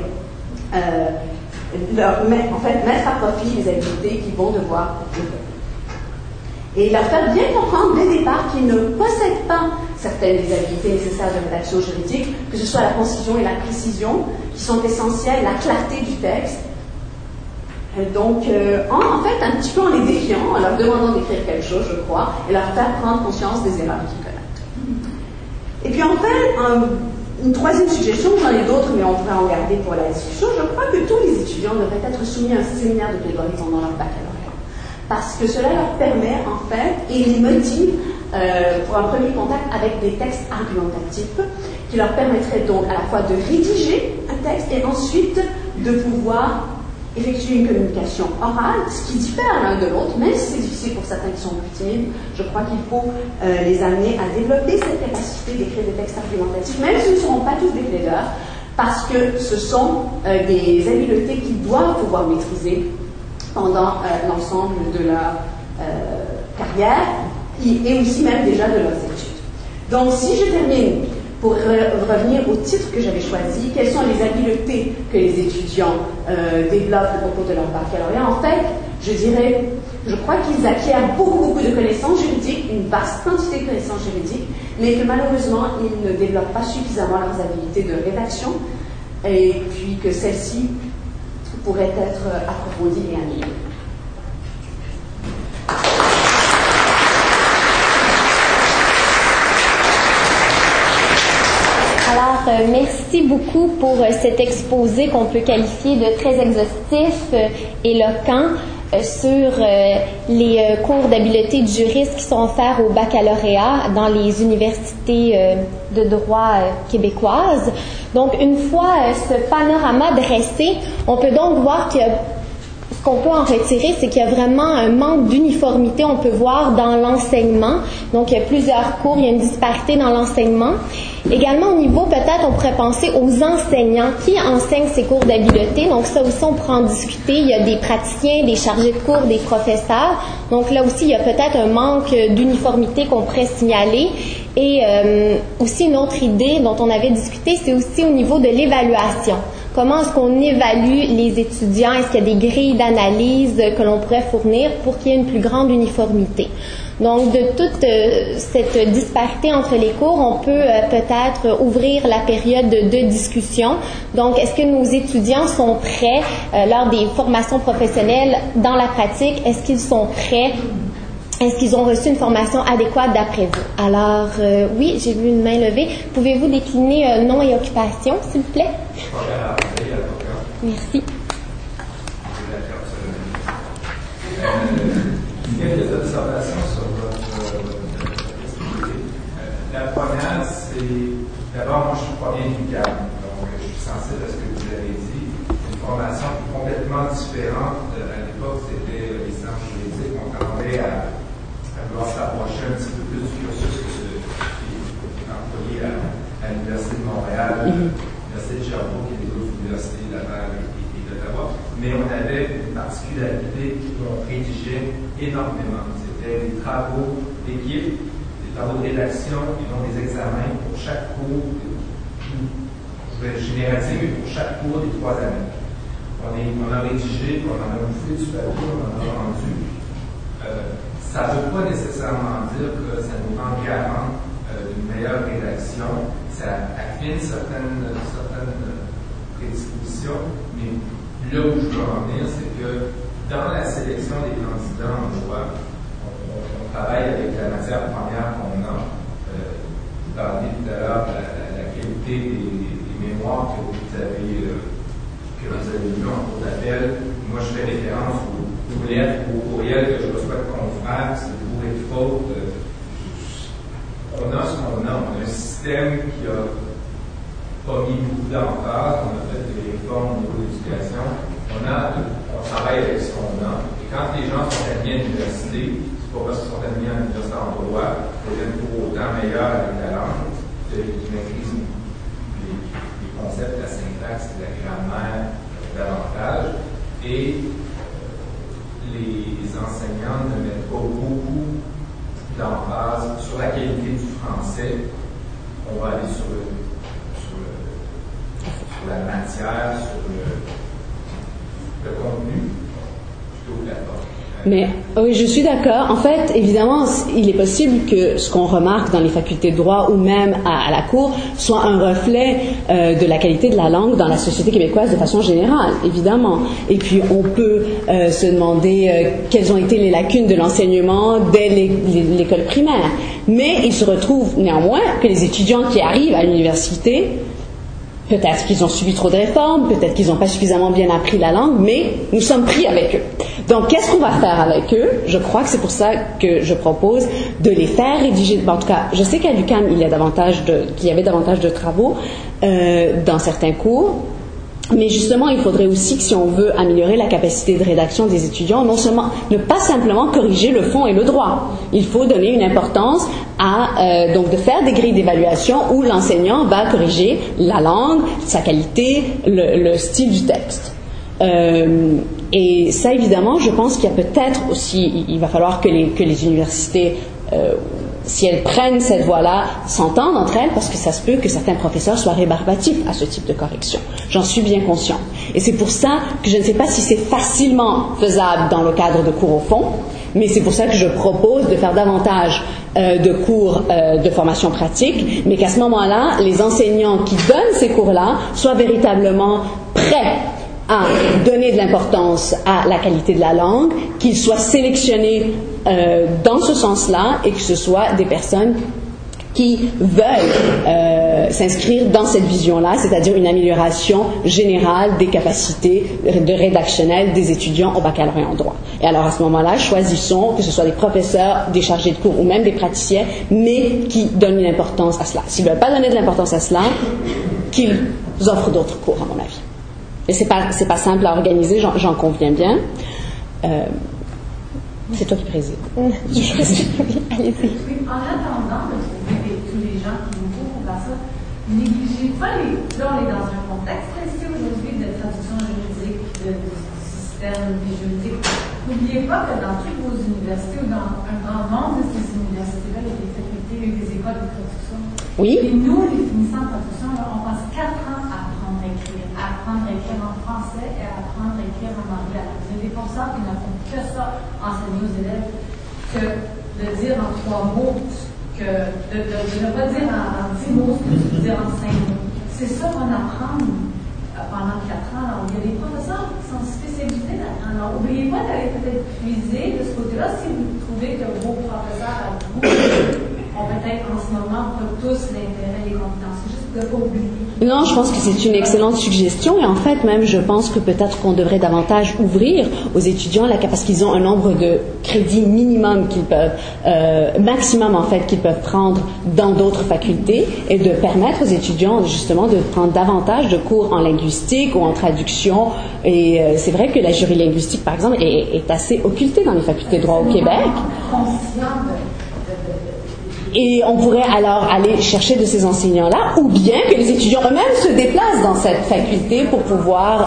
mettre à profit les habiletés qu'ils vont devoir développer. Et leur faire bien comprendre dès le départ qu'ils ne possèdent pas certaines des habiletés nécessaires de rédaction juridique, que ce soit la concision et la précision, qui sont essentielles, la clarté du texte. Donc, en fait, un petit peu en les défiant, en leur demandant d'écrire quelque chose, je crois, et leur faire prendre conscience des erreurs qu'ils commettent. Et puis enfin, une troisième suggestion, j'en ai d'autres, mais on pourrait en garder pour la discussion. Je crois que tous les étudiants devraient être soumis à un séminaire de plaidoirie pendant leur baccalauréat. Parce que cela leur permet, en fait, et les motive pour un premier contact avec des textes argumentatifs qui leur permettraient donc à la fois de rédiger un texte et ensuite de pouvoir effectuer une communication orale, ce qui diffère l'un de l'autre, même si c'est difficile pour certains qui sont plus timides. Je crois qu'il faut les amener à développer cette capacité d'écrire des textes argumentatifs, même s'ils ne seront pas tous des plaideurs, parce que ce sont des habiletés qu'ils doivent pouvoir maîtriser pendant l'ensemble de leur carrière et aussi même déjà de leurs études. Donc, si je termine pour revenir au titre que j'avais choisi, quelles sont les habiletés que les étudiants développent au cours de leur baccalauréat? En fait, je crois qu'ils acquièrent beaucoup de connaissances juridiques, une vaste quantité de connaissances juridiques, mais que malheureusement, ils ne développent pas suffisamment leurs habiletés de rédaction, et puis que celles-ci pourraient être approfondies et améliorées. Alors, merci beaucoup pour cet exposé qu'on peut qualifier de très exhaustif, éloquent, sur les cours d'habileté de juriste qui sont offerts au baccalauréat dans les universités de droit québécoises. Donc, une fois ce panorama dressé, on peut donc voir que ce qu'on peut en retirer, c'est qu'il y a vraiment un manque d'uniformité, on peut voir dans l'enseignement. Donc, il y a plusieurs cours, il y a une disparité dans l'enseignement. Également, au niveau, peut-être, on pourrait penser aux enseignants qui enseignent ces cours d'habileté. Donc, ça aussi, on pourrait en discuter. Il y a des praticiens, des chargés de cours, des professeurs. Donc, là aussi, il y a peut-être un manque d'uniformité qu'on pourrait signaler. Et aussi, une autre idée dont on avait discuté, c'est aussi au niveau de l'évaluation. Comment est-ce qu'on évalue les étudiants? Est-ce qu'il y a des grilles d'analyse que l'on pourrait fournir pour qu'il y ait une plus grande uniformité? Donc, de toute cette disparité entre les cours, on peut peut-être ouvrir la période de discussion. Donc, est-ce que nos étudiants sont prêts lors des formations professionnelles dans la pratique? Est-ce qu'ils sont prêts? Est-ce qu'ils ont reçu une formation adéquate d'après vous? Alors, oui, j'ai vu une main levée. Pouvez-vous décliner nom et occupation, s'il vous plaît? Merci. Quelques observations sur votre activité. La première, c'est d'abord, moi je suis pas bien du cadre, donc je suis sensible à ce que vous avez dit. Une formation complètement différente. À l'époque, c'était les sciences juridiques. On tendait à vouloir s'approcher un petit peu plus du cursus l'Université de Montréal, l'Université de Sherbrooke et les autres universités de Laval et d'Ottawa. Mais on avait une particularité qu'on rédigeait énormément. C'était des travaux d'équipe, des travaux de rédaction et non des examens pour chaque cours, je vais généraliser, mais pour chaque cours des 3 années. On a rédigé, on en a bouffé du papier, on en a rendu. Ça ne veut pas nécessairement dire que ça nous rend garant d'une meilleure rédaction. Ça affine certaines prédispositions, mais là où je veux en venir, c'est que dans la sélection des candidats en droit, on travaille avec la matière première qu'on a. Vous parliez tout à l'heure de la qualité des mémoires que vous avez lues en cours d'appel. Moi, je fais référence aux lettres ou aux courriels que je reçois de confrères, c'est pour et faute. On a ce qu'on a. On a un système qui a pas mis beaucoup d'emphase. On a fait des réformes au niveau de l'éducation. On travaille avec ce qu'on a. Et quand les gens sont admis à l'université, c'est pas parce qu'ils sont admis à l'université en droit qu'ils deviennent pour autant meilleurs avec la langue, qu'ils maîtrisent les concepts de la syntaxe, de la grammaire davantage. Et les enseignants ne mettent pas beaucoup d'emphase sur la qualité du français. On va aller sur la matière, sur le contenu, plutôt que la forme. Mais oui, je suis d'accord. En fait, évidemment, il est possible que ce qu'on remarque dans les facultés de droit ou même à la Cour soit un reflet de la qualité de la langue dans la société québécoise de façon générale, évidemment. Et puis, on peut se demander quelles ont été les lacunes de l'enseignement dès l'école primaire. Mais il se retrouve néanmoins que les étudiants qui arrivent à l'université, peut-être qu'ils ont subi trop de réformes, peut-être qu'ils n'ont pas suffisamment bien appris la langue, mais nous sommes pris avec eux. Donc, qu'est-ce qu'on va faire avec eux? Je crois que c'est pour ça que je propose de les faire rédiger. En tout cas, je sais qu'à l'UQAM, qu'il y avait davantage de travaux dans certains cours. Mais justement, il faudrait aussi que si on veut améliorer la capacité de rédaction des étudiants, non seulement ne pas simplement corriger le fond et le droit. Il faut donner une importance à donc de faire des grilles d'évaluation où l'enseignant va corriger la langue, sa qualité, le style du texte. Et ça, évidemment, je pense qu'il y a peut-être aussi, il va falloir que les universités si elles prennent cette voie-là, s'entendent entre elles, parce que ça se peut que certains professeurs soient rébarbatifs à ce type de correction. J'en suis bien consciente. Et c'est pour ça que je ne sais pas si c'est facilement faisable dans le cadre de cours au fond, mais c'est pour ça que je propose de faire davantage de cours de formation pratique, mais qu'à ce moment-là, les enseignants qui donnent ces cours-là soient véritablement prêts à donner de l'importance à la qualité de la langue, qu'ils soient sélectionnés dans ce sens-là et que ce soit des personnes qui veulent s'inscrire dans cette vision-là, c'est-à-dire une amélioration générale des capacités de rédactionnelles des étudiants au baccalauréat en droit. Et alors à ce moment-là, choisissons que ce soit des professeurs, des chargés de cours ou même des praticiens, mais qui donnent une importance à cela. S'ils ne veulent pas donner de l'importance à cela, qu'ils offrent d'autres cours, à mon avis. Et c'est pas simple à organiser, j'en conviens bien. C'est toi qui préside. Allez-y. En attendant de trouver tous les gens qui nous font pour faire ça, négligez pas là on est dans un contexte précis aujourd'hui de traduction juridique, de système juridique. N'oubliez pas que dans toutes vos universités ou dans un grand nombre de ces universités-là, il y a des facultés, il y a des écoles de traduction. Oui. Et nous, les finissants de traduction, là, on passe 4 ans à apprendre à écrire en français et à apprendre à écrire en anglais. Alors, vous avez des professeurs qui ne font que ça, enseigner aux élèves, que de dire en 3 mots, de ne pas dire en 10 mots ce que tu veux dire en 5 mots. C'est ça qu'on apprend pendant 4 ans. Alors, il y a des professeurs qui sont spécialisés là-dedans. Alors, n'oubliez pas d'aller peut-être puiser de ce côté-là si vous trouvez que vos professeurs à vous ont peut-être en ce moment pas tous l'intérêt et les compétences. C'est juste de ne pas oublier. Non, je pense que c'est une excellente suggestion et en fait même je pense que peut-être qu'on devrait davantage ouvrir aux étudiants parce qu'ils ont un nombre de crédits minimum qu'ils peuvent, maximum en fait qu'ils peuvent prendre dans d'autres facultés et de permettre aux étudiants justement de prendre davantage de cours en linguistique ou en traduction et c'est vrai que la jury linguistique par exemple est assez occultée dans les facultés de droit au Québec. Conscient Et on pourrait alors aller chercher de ces enseignants-là, ou bien que les étudiants eux-mêmes se déplacent dans cette faculté pour pouvoir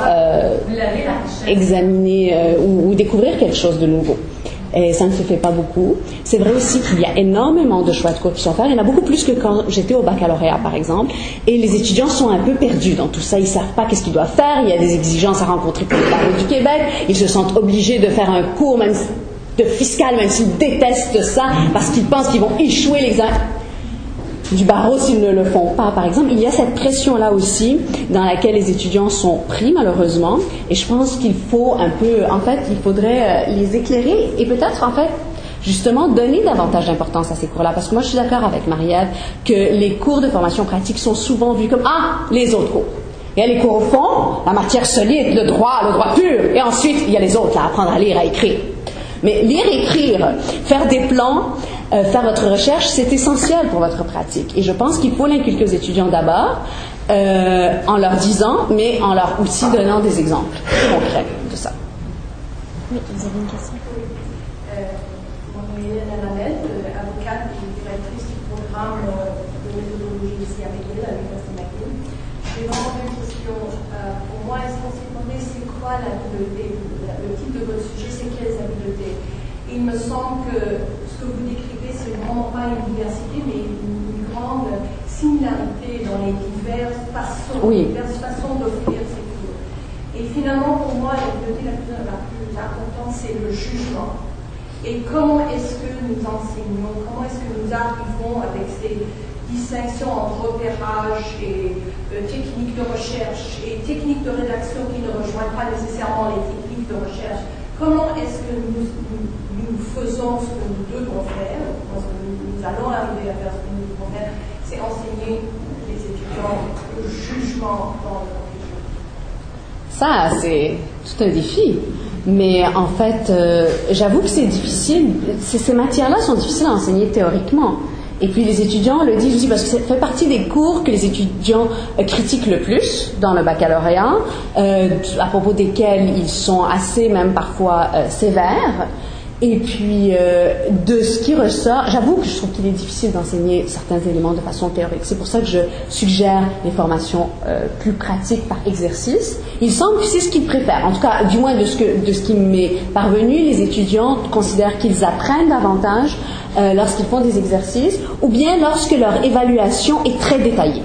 examiner ou découvrir quelque chose de nouveau. Et ça ne se fait pas beaucoup. C'est vrai aussi qu'il y a énormément de choix de cours qui sont faits. Il y en a beaucoup plus que quand j'étais au baccalauréat, par exemple. Et les étudiants sont un peu perdus dans tout ça. Ils ne savent pas qu'est-ce qu'ils doivent faire. Il y a des exigences à rencontrer pour le barreau du Québec. Ils se sentent obligés de faire un cours même de fiscal, même s'ils détestent ça, parce qu'ils pensent qu'ils vont échouer l'examen du barreau s'ils ne le font pas, par exemple. Il y a cette pression-là aussi dans laquelle les étudiants sont pris, malheureusement, et je pense qu'il faut un peu, en fait, il faudrait les éclairer et peut-être, en fait, justement, donner davantage d'importance à ces cours-là, parce que moi, je suis d'accord avec Marie-Ève que les cours de formation pratique sont souvent vus comme, les autres cours. Il y a les cours au fond, la matière solide, le droit pur, et ensuite, il y a les autres, là, apprendre à lire, à écrire. Mais lire, écrire, faire des plans, faire votre recherche, c'est essentiel pour votre pratique. Et je pense qu'il faut l'inculquer aux étudiants d'abord, en leur disant, mais en leur aussi donnant des exemples concrets de ça. Oui, vous avez une question? Mon nom est Hélène Lamel, avocate et directrice du programme de méthodologie ici à McGill, à l'Université McGill. J'ai vraiment une question. Pour moi, est-ce qu'on s'est demandé c'est quoi l'habileté? Le titre de votre sujet, c'est quelles habiletés? Il me semble que ce que vous décrivez, c'est vraiment pas une diversité, mais une grande similarité dans les diverses façons d'offrir ces cours. Et finalement, pour moi, l'habileté la plus importante, c'est le jugement. Et comment est-ce que nous enseignons, comment est-ce que nous arrivons avec ces distinctions entre repérage et techniques de recherche et techniques de rédaction qui ne rejoignent pas nécessairement les techniques de recherche. Comment est-ce que nous faisons ce que nous devons faire, nous allons arriver à faire ce que nous devons faire, c'est enseigner les étudiants le jugement dans le contenu. Ça, c'est tout un défi. Mais en fait, j'avoue que c'est difficile. Ces matières-là sont difficiles à enseigner théoriquement. Et puis les étudiants le disent aussi parce que ça fait partie des cours que les étudiants critiquent le plus dans le baccalauréat, à propos desquels ils sont assez même parfois sévères. Et puis, de ce qui ressort, j'avoue que je trouve qu'il est difficile d'enseigner certains éléments de façon théorique. C'est pour ça que je suggère les formations plus pratiques par exercice. Il semble que c'est ce qu'ils préfèrent. En tout cas, du moins de ce qui m'est parvenu, les étudiants considèrent qu'ils apprennent davantage lorsqu'ils font des exercices ou bien lorsque leur évaluation est très détaillée.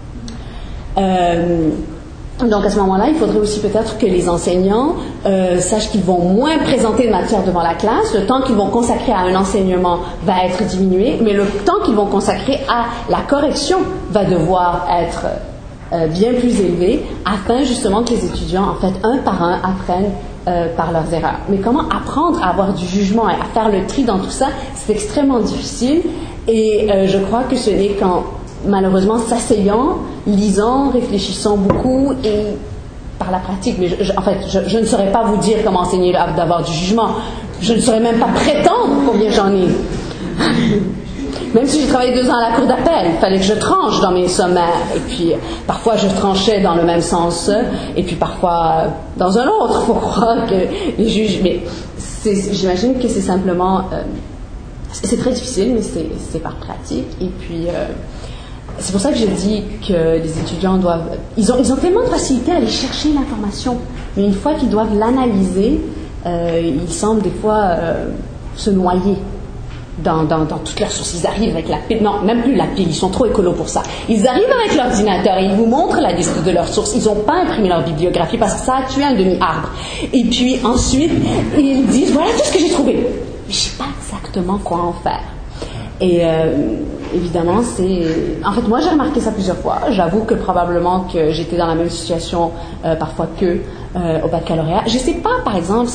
Donc à ce moment-là, il faudrait aussi peut-être que les enseignants sachent qu'ils vont moins présenter de matière devant la classe. Le temps qu'ils vont consacrer à un enseignement va être diminué, mais le temps qu'ils vont consacrer à la correction va devoir être bien plus élevé afin justement que les étudiants, en fait, un par un, apprennent par leurs erreurs. Mais comment apprendre à avoir du jugement et à faire le tri dans tout ça, c'est extrêmement difficile et je crois que ce n'est qu'en malheureusement s'asseyant, lisant, réfléchissant beaucoup et par la pratique. Mais je ne saurais pas vous dire comment enseigner d'avoir du jugement. Je ne saurais même pas prétendre combien j'en ai. Même si j'ai travaillé 2 ans à la cour d'appel, il fallait que je tranche dans mes sommaires. Et puis, parfois, je tranchais dans le même sens, et puis parfois dans un autre. Il faut croire que les juges... Mais j'imagine que c'est simplement... c'est très difficile, mais c'est par pratique. Et puis... c'est pour ça que je dis que les étudiants doivent... Ils ont tellement de facilité à aller chercher l'information, mais une fois qu'ils doivent l'analyser, ils semblent des fois se noyer dans toutes leurs sources. Ils arrivent avec la pile, non, même plus la pile, ils sont trop écolos pour ça. Ils arrivent avec l'ordinateur et ils vous montrent la liste de leurs sources. Ils n'ont pas imprimé leur bibliographie parce que ça a tué un demi-arbre. Et puis ensuite, ils disent, voilà tout ce que j'ai trouvé. Mais je ne sais pas exactement quoi en faire. Et évidemment, en fait, moi, j'ai remarqué ça plusieurs fois. J'avoue que probablement que j'étais dans la même situation parfois qu'eux au baccalauréat. Je ne sais pas, par exemple,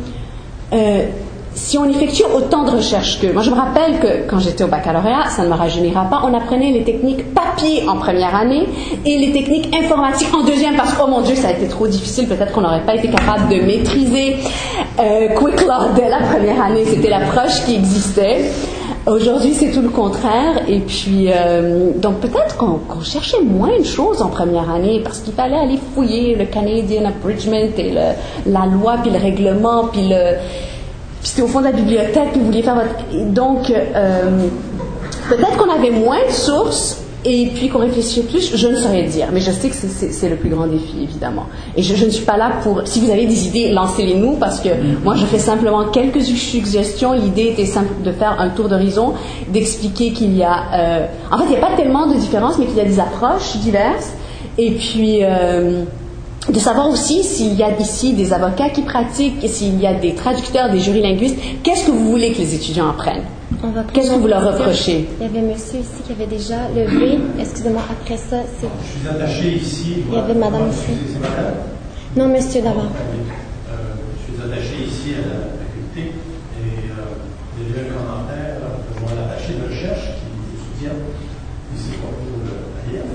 si on effectue autant de recherches qu'eux. Moi, je me rappelle que quand j'étais au baccalauréat, ça ne me rajeunira pas, on apprenait les techniques papier en première année et les techniques informatiques en deuxième parce que, oh mon Dieu, ça a été trop difficile. Peut-être qu'on n'aurait pas été capable de maîtriser Quick-Law dès la première année. C'était l'approche qui existait. Aujourd'hui, c'est tout le contraire. Et puis, donc peut-être qu'on cherchait moins de choses en première année parce qu'il fallait aller fouiller le Canadian Abridgment et la loi, puis le règlement, puis c'était au fond de la bibliothèque, puis vous vouliez faire votre... Donc, Peut-être qu'on avait moins de sources et puis qu'on réfléchissait plus, je ne saurais dire. Mais je sais que c'est le plus grand défi, évidemment. Et je ne suis pas là pour... Si vous avez des idées, lancez-les-nous, parce que moi, je fais simplement quelques suggestions. L'idée était simple de faire un tour d'horizon, d'expliquer qu'il y a... en fait, il n'y a pas tellement de différence, mais qu'il y a des approches diverses. Et puis... de savoir aussi s'il y a ici des avocats qui pratiquent, s'il y a des traducteurs, des jurilinguistes. Qu'est-ce que vous voulez que les étudiants apprennent? Qu'est-ce que vous leur reprochez? Il y avait monsieur ici qui avait déjà levé. Excusez-moi, après ça, c'est... Je suis attaché ici. Il y avait madame ici. C'est madame? Non, monsieur d'abord. Je suis attaché ici à la faculté et il y a eu un commentaire de mon attaché de recherche qui soutient, ici pour vous le lire,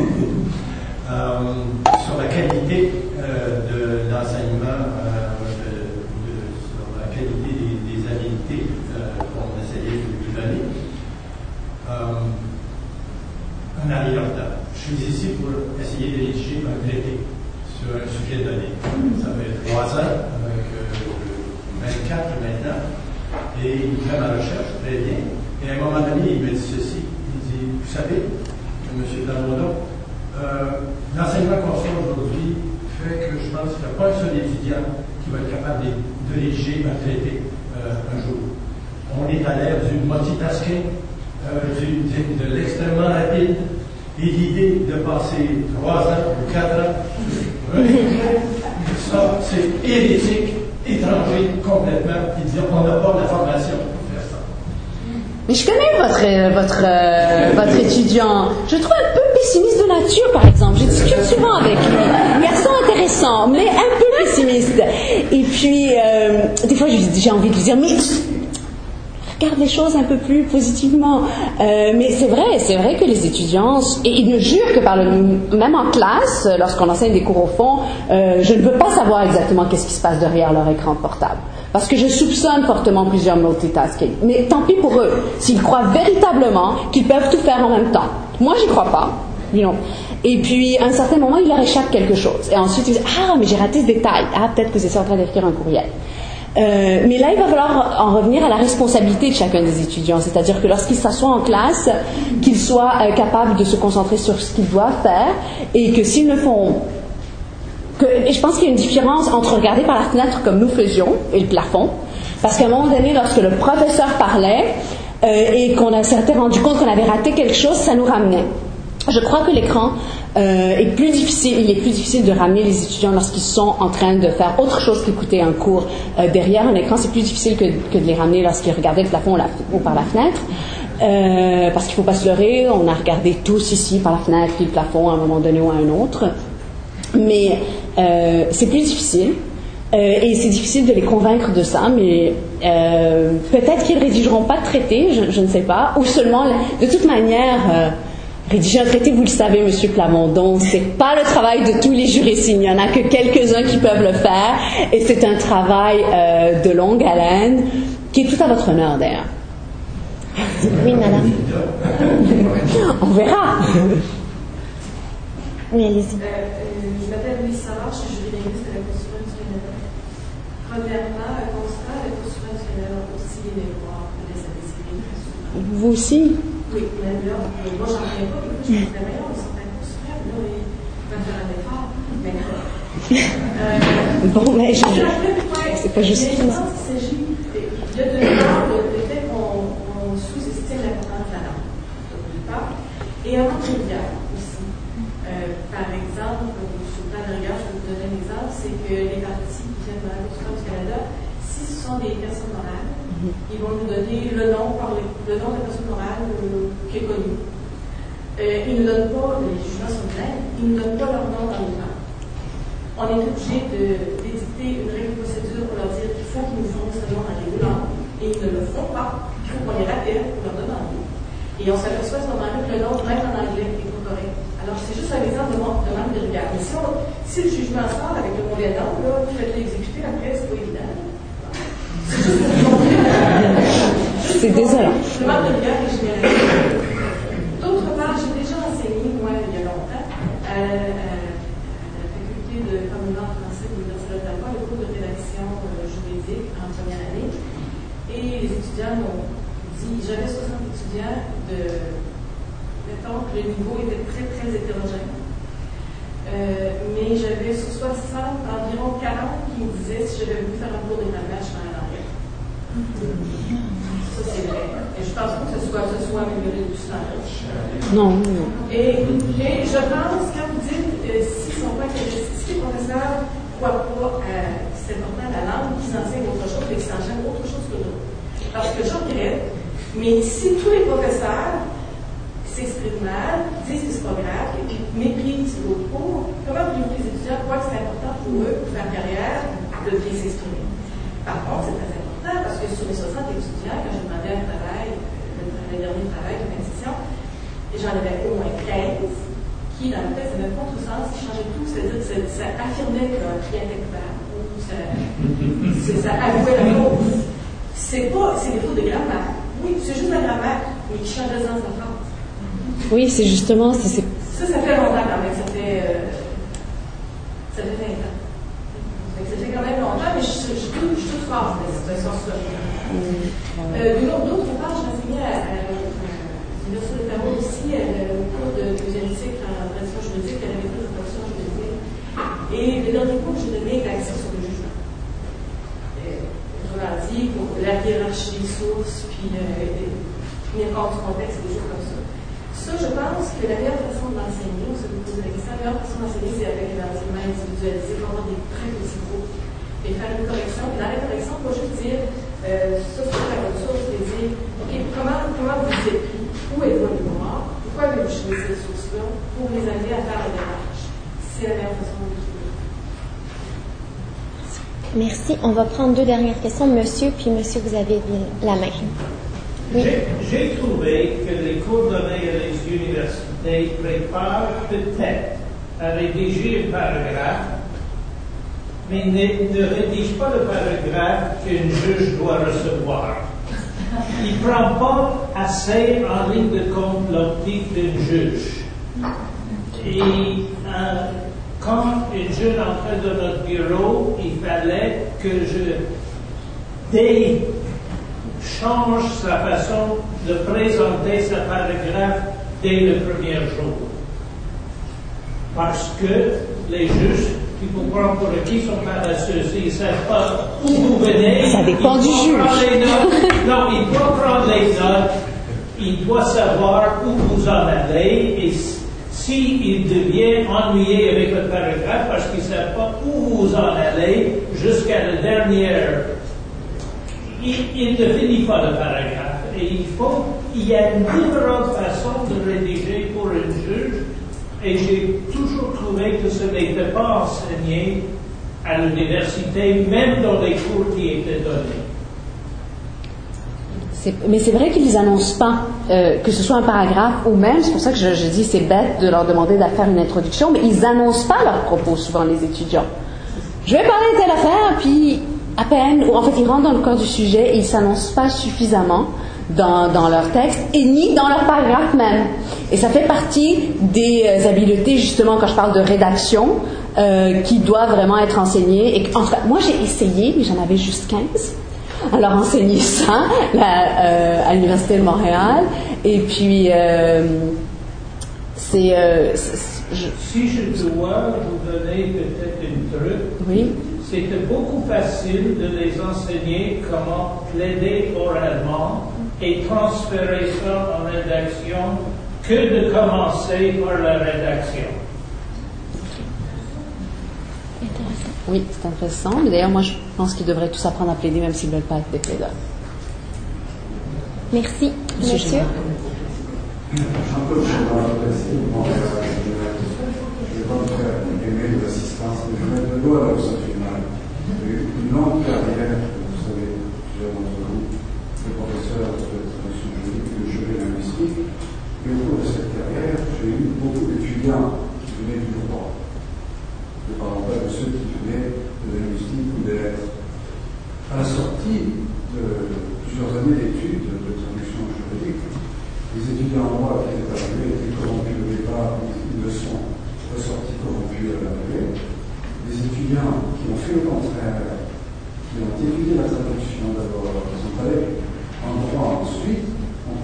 sur la qualité de l'enseignement, sur la qualité des habiletés qu'on essayait de donner. Un arrière-temps. Je suis ici pour essayer de rédiger un traité sur un sujet donné. Ça fait 3 ans, avec 24 maintenant, et il fait ma recherche très bien. Et à un moment donné, il me dit ceci. Il dit, vous savez, M. Dalmodo, l'enseignement qu'on fait aujourd'hui fait que je pense qu'il n'y a pas un seul étudiant qui va être capable de rédiger un traité un jour. On est à l'ère du multitasking, de l'extrêmement rapide, et l'idée de passer 3 ans ou 4 ans, ça c'est hérétique, étranger complètement. Il dit on n'a pas de la formation pour faire ça. Mais je connais votre étudiant. Je le trouve un peu pessimiste de nature, par exemple. Je discute souvent avec lui. Garçon intéressant, mais un peu pessimiste. Et puis, des fois, j'ai envie de lui dire, mais regarde les choses un peu plus positivement. Mais c'est vrai que les étudiants, et ils ne jurent que par même en classe, lorsqu'on enseigne des cours au fond, je ne veux pas savoir exactement qu'est-ce qui se passe derrière leur écran portable. Parce que je soupçonne fortement plusieurs multitasking. Mais tant pis pour eux, s'ils croient véritablement qu'ils peuvent tout faire en même temps. Moi, j'y crois pas. Non. Et puis, à un certain moment, il leur échappe quelque chose. Et ensuite, ils disent, ah, mais j'ai raté ce détail. Ah, peut-être que c'est en train d'écrire un courriel. Mais là, il va falloir en revenir à la responsabilité de chacun des étudiants. C'est-à-dire que lorsqu'ils s'assoient en classe, qu'ils soient capables de se concentrer sur ce qu'ils doivent faire et que s'ils ne font... Et je pense qu'il y a une différence entre regarder par la fenêtre comme nous faisions et le plafond. Parce qu'à un moment donné, lorsque le professeur parlait et qu'on s'était rendu compte qu'on avait raté quelque chose, ça nous ramenait. Je crois que l'écran est plus difficile. Il est plus difficile de ramener les étudiants lorsqu'ils sont en train de faire autre chose qu'écouter un cours derrière un écran. C'est plus difficile que de les ramener lorsqu'ils regardaient le plafond ou par la fenêtre. Parce qu'il ne faut pas se leurrer. On a regardé tous ici par la fenêtre puis le plafond à un moment donné ou à un autre. Mais c'est plus difficile. Et c'est difficile de les convaincre de ça, mais peut-être qu'ils ne rédigeront pas de traité, je ne sais pas, ou seulement, de toute manière, rédiger un traité, vous le savez, M. Plamondon, c'est pas le travail de tous les juristes, il n'y en a que quelques-uns qui peuvent le faire, et c'est un travail de longue haleine, qui est tout à votre honneur d'ailleurs. Oui, madame. On verra. Oui, allez-y. Je m'appelle Louise Savard, je suis juridique à la Cour suprême du Canada. Premièrement, un constat, la Cour suprême du Canada aussi les droits de sa discipline. Vous aussi? Oui, même là, moi j'en reviens pas, je me disais, mais non, ils sont à la Cour suprême, là, ils peuvent faire un effort, mais bon, mais c'est pas juste. Mais je pense qu'il s'agit, il y a le fait qu'on sous-estime l'importance de la langue, d'une part, et un autre trivial aussi. Par exemple, sur le plan de regard, je vais vous donner un exemple, c'est que les partis qui viennent de la Cour suprême du Canada, si ce sont des personnes morales, ils vont nous donner le nom de la personne morale qui est connue. Ils ne nous donnent pas, les jugements sont pleins, ils ne nous donnent pas leur nom dans les temps. On est obligé d'édicter une règle de procédure pour leur dire qu'il faut qu'ils nous fournissent le nom dans les deux langues, et ils ne le font pas. Il faut qu'on les rappelle pour leur demander. Et on s'aperçoit à ce moment-là que le nom, même en anglais, est pas correct. Alors, c'est juste un exemple de manque de regard. Mais si le jugement sort avec le mauvais nom, là, vous faites l'exécuter après, c'est pas évident. C'est juste pour vous montrer. C'est désolant. Le manque de regard est généralisé. D'autre part, j'ai déjà enseigné, moi, il y a longtemps, à la faculté de communauté français de l'Université d'Ottawa, le cours de rédaction juridique en première année. Et les étudiants m'ont dit j'avais 60 étudiants mettons que le niveau était très, très hétérogène. Mais j'avais sur 60, environ 40 qui me disaient si j'avais voulu faire un cours de grammaire, je ferais en anglais. Ça, c'est vrai. Et je pense pas que ce soit amélioré du temps. Non. Et je pense, quand vous dites s'ils sont pas intéressés, si les professeurs ne croient pas c'est important la langue, qu'ils enseignent autre chose et qu'ils enseignent autre chose que nous. Parce que je regrette, mais si tous les professeurs s'expriment mal, disent que c'est pas grave, et puis méprisent l'autre cours, comment voulez-vous que les étudiants croient que c'est important pour eux, pour faire carrière, de bien s'exprimer? Par contre, c'est très important parce que sur les 60 étudiants, quand j'ai demandé un travail, le dernier travail de méditation, j'en avais au moins 15 qui, dans le texte, avaient contre-sens, qui changeaient tout, c'est-à-dire que ça affirmait que rien n'était coupable, ou ça avouait la cause. C'est des fautes de grammaire. Oui, c'est juste la grammaire, mais qui change le sens de la phrase. Oui, c'est justement... Ça fait longtemps quand même, ça fait 20 ans. Ça fait quand même longtemps, mais je suis toute forte de cette situation-là. D'autre part, j'enseignais à l'Université de Paris aussi, au cours de deuxième cycle en tradition juridique, à la méthode de tradition juridique. Et le dernier cours que j'ai donné était axé sur le jugement. Autrement dit, pour la hiérarchie des sources, puis tenir compte du contexte, des choses comme ça. Ça, je pense que la meilleure façon d'enseigner, on se pose la question, la meilleure façon d'enseigner, c'est avec un enseignement individualisé, pour avoir des très petits groupes, et faire une correction. Et dans la correction, on va juste dire, ça, c'est la bonne source, et dire, OK, comment vous êtes pris, où est votre mémoire, pourquoi avez-vous choisi cette source-là, pour les amener à faire la démarche. C'est la meilleure façon de l'étudier. Merci. On va prendre 2 dernières questions. Monsieur, puis monsieur, vous avez la main. Oui. J'ai trouvé que les cours donnés à les universités préparent peut-être à rédiger un paragraphe, mais ne rédige pas le paragraphe qu'un juge doit recevoir. Il ne prend pas assez en ligne de compte l'optique d'un juge. Et quand un jeune entrait dans notre bureau, il fallait que je change sa façon de présenter ce paragraphe dès le premier jour. Parce que les juges qui vous prennent pour acquis sont paresseux. Ils ne savent pas où vous venez. Ça dépend du juge. Non, il doit prendre les notes. Il doit savoir où vous en allez. Et s'il devient ennuyé avec le paragraphe parce qu'il ne sait pas où vous en allez jusqu'à la dernière, il ne finit pas le paragraphe. Et il y a une différente façon de rédiger pour un juge. Et j'ai toujours trouvé que ce n'était pas enseigné à l'université, même dans les cours qui étaient donnés. Mais c'est vrai qu'ils n'annoncent pas, que ce soit un paragraphe ou même, c'est pour ça que je dis c'est bête de leur demander de faire une introduction, mais ils n'annoncent pas leurs propos, souvent les étudiants. Je vais parler de telle affaire, puis à peine, ou en fait ils rentrent dans le corps du sujet et ils ne s'annoncent pas suffisamment dans leur texte et ni dans leur paragraphe même. Et ça fait partie des habiletés, justement, quand je parle de rédaction, qui doivent vraiment être enseignées. Et en tout cas, moi j'ai essayé, mais j'en avais juste 15. Alors enseigner ça à l'Université de Montréal. Et puis, Si je dois vous donner peut-être une truc, oui. C'était beaucoup facile de les enseigner comment plaider oralement et transférer ça en rédaction que de commencer par la rédaction. Oui, c'est intéressant. Mais d'ailleurs, moi, je pense qu'ils devraient tous apprendre à plaider, même s'ils ne veulent pas être des plaideurs. Merci. Monsieur. Jean-Claude Chéron, je vais aimer l'assistance, mais je vais mettre le doigt là où ça fait mal. J'ai eu une longue carrière, vous savez, plusieurs d'entre vous, de professeur de tradition juridique, de jury linguistique, et au cours de cette carrière, j'ai eu beaucoup d'étudiants qui venaient du droit. Je ne parle pas de ceux qui venaient de la linguistique ou des lettres. À la sortie de plusieurs années d'études de traduction juridique, les étudiants en droit qui étaient arrivés étaient corrompus au départ, ils le sont ressortis corrompus à l'arrivée. Les étudiants qui ont fait le contraire, qui ont étudié la traduction d'abord, ils sont allés en droit ensuite,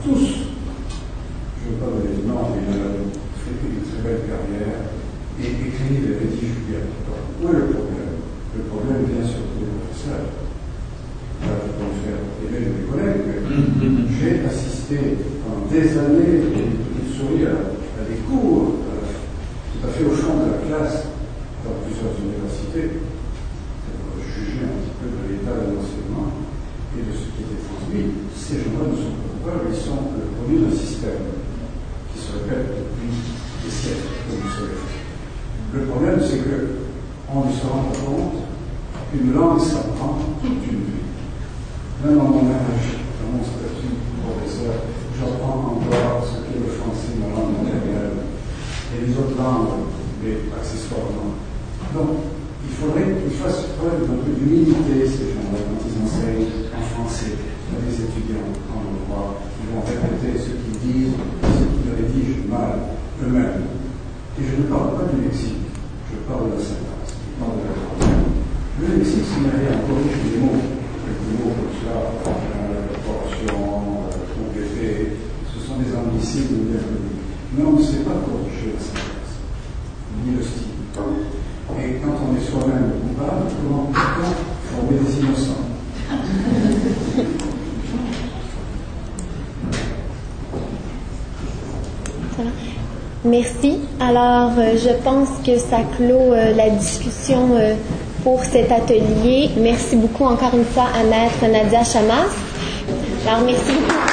tous. Je ne veux pas donner de nom, mais il a fait une très belle carrière et écrit et rédige bien. Où est le problème? Le problème vient surtout des professeurs. Là, je peux me faire aider de mes collègues, mais j'ai assisté pendant des années, une souris à des cours tout à fait au fond de la classe dans plusieurs universités pour juger un petit peu de l'état de l'enseignement et de ce qui était transmis. Ces gens-là ne sont pas coupables, ils sont le produit d'un système qui se répète depuis des siècles, comme vous savez. Le problème, c'est qu'on ne se rend pas compte qu'une langue s'apprend toute une vie. Même à mon âge, dans mon statut de professeur, j'apprends encore ce qu'est le français, ma langue maternelle, et les autres langues, mais accessoirement. Donc, il faudrait qu'ils fassent preuve d'un peu d'humilité, ces gens-là, quand ils enseignent en français à des étudiants en droit. Ils vont répéter ce qu'ils disent, ce qu'ils rédigent mal eux-mêmes. Et je ne parle pas du lexique, je parle de la syntaxe, je parle de la grammaire. Le lexique, s'il n'y avait encore des mots, quelques mots comme cela, proportion, complété, ce sont des anglicismes bienvenus. Mais on ne sait pas corriger la syntaxe, ni le style. Et quand on est soi-même coupable, comment peut-on former des innocents? Merci. Alors, je pense que ça clôt la discussion pour cet atelier. Merci beaucoup encore une fois à Maître Nadia Chamas. Alors, merci beaucoup.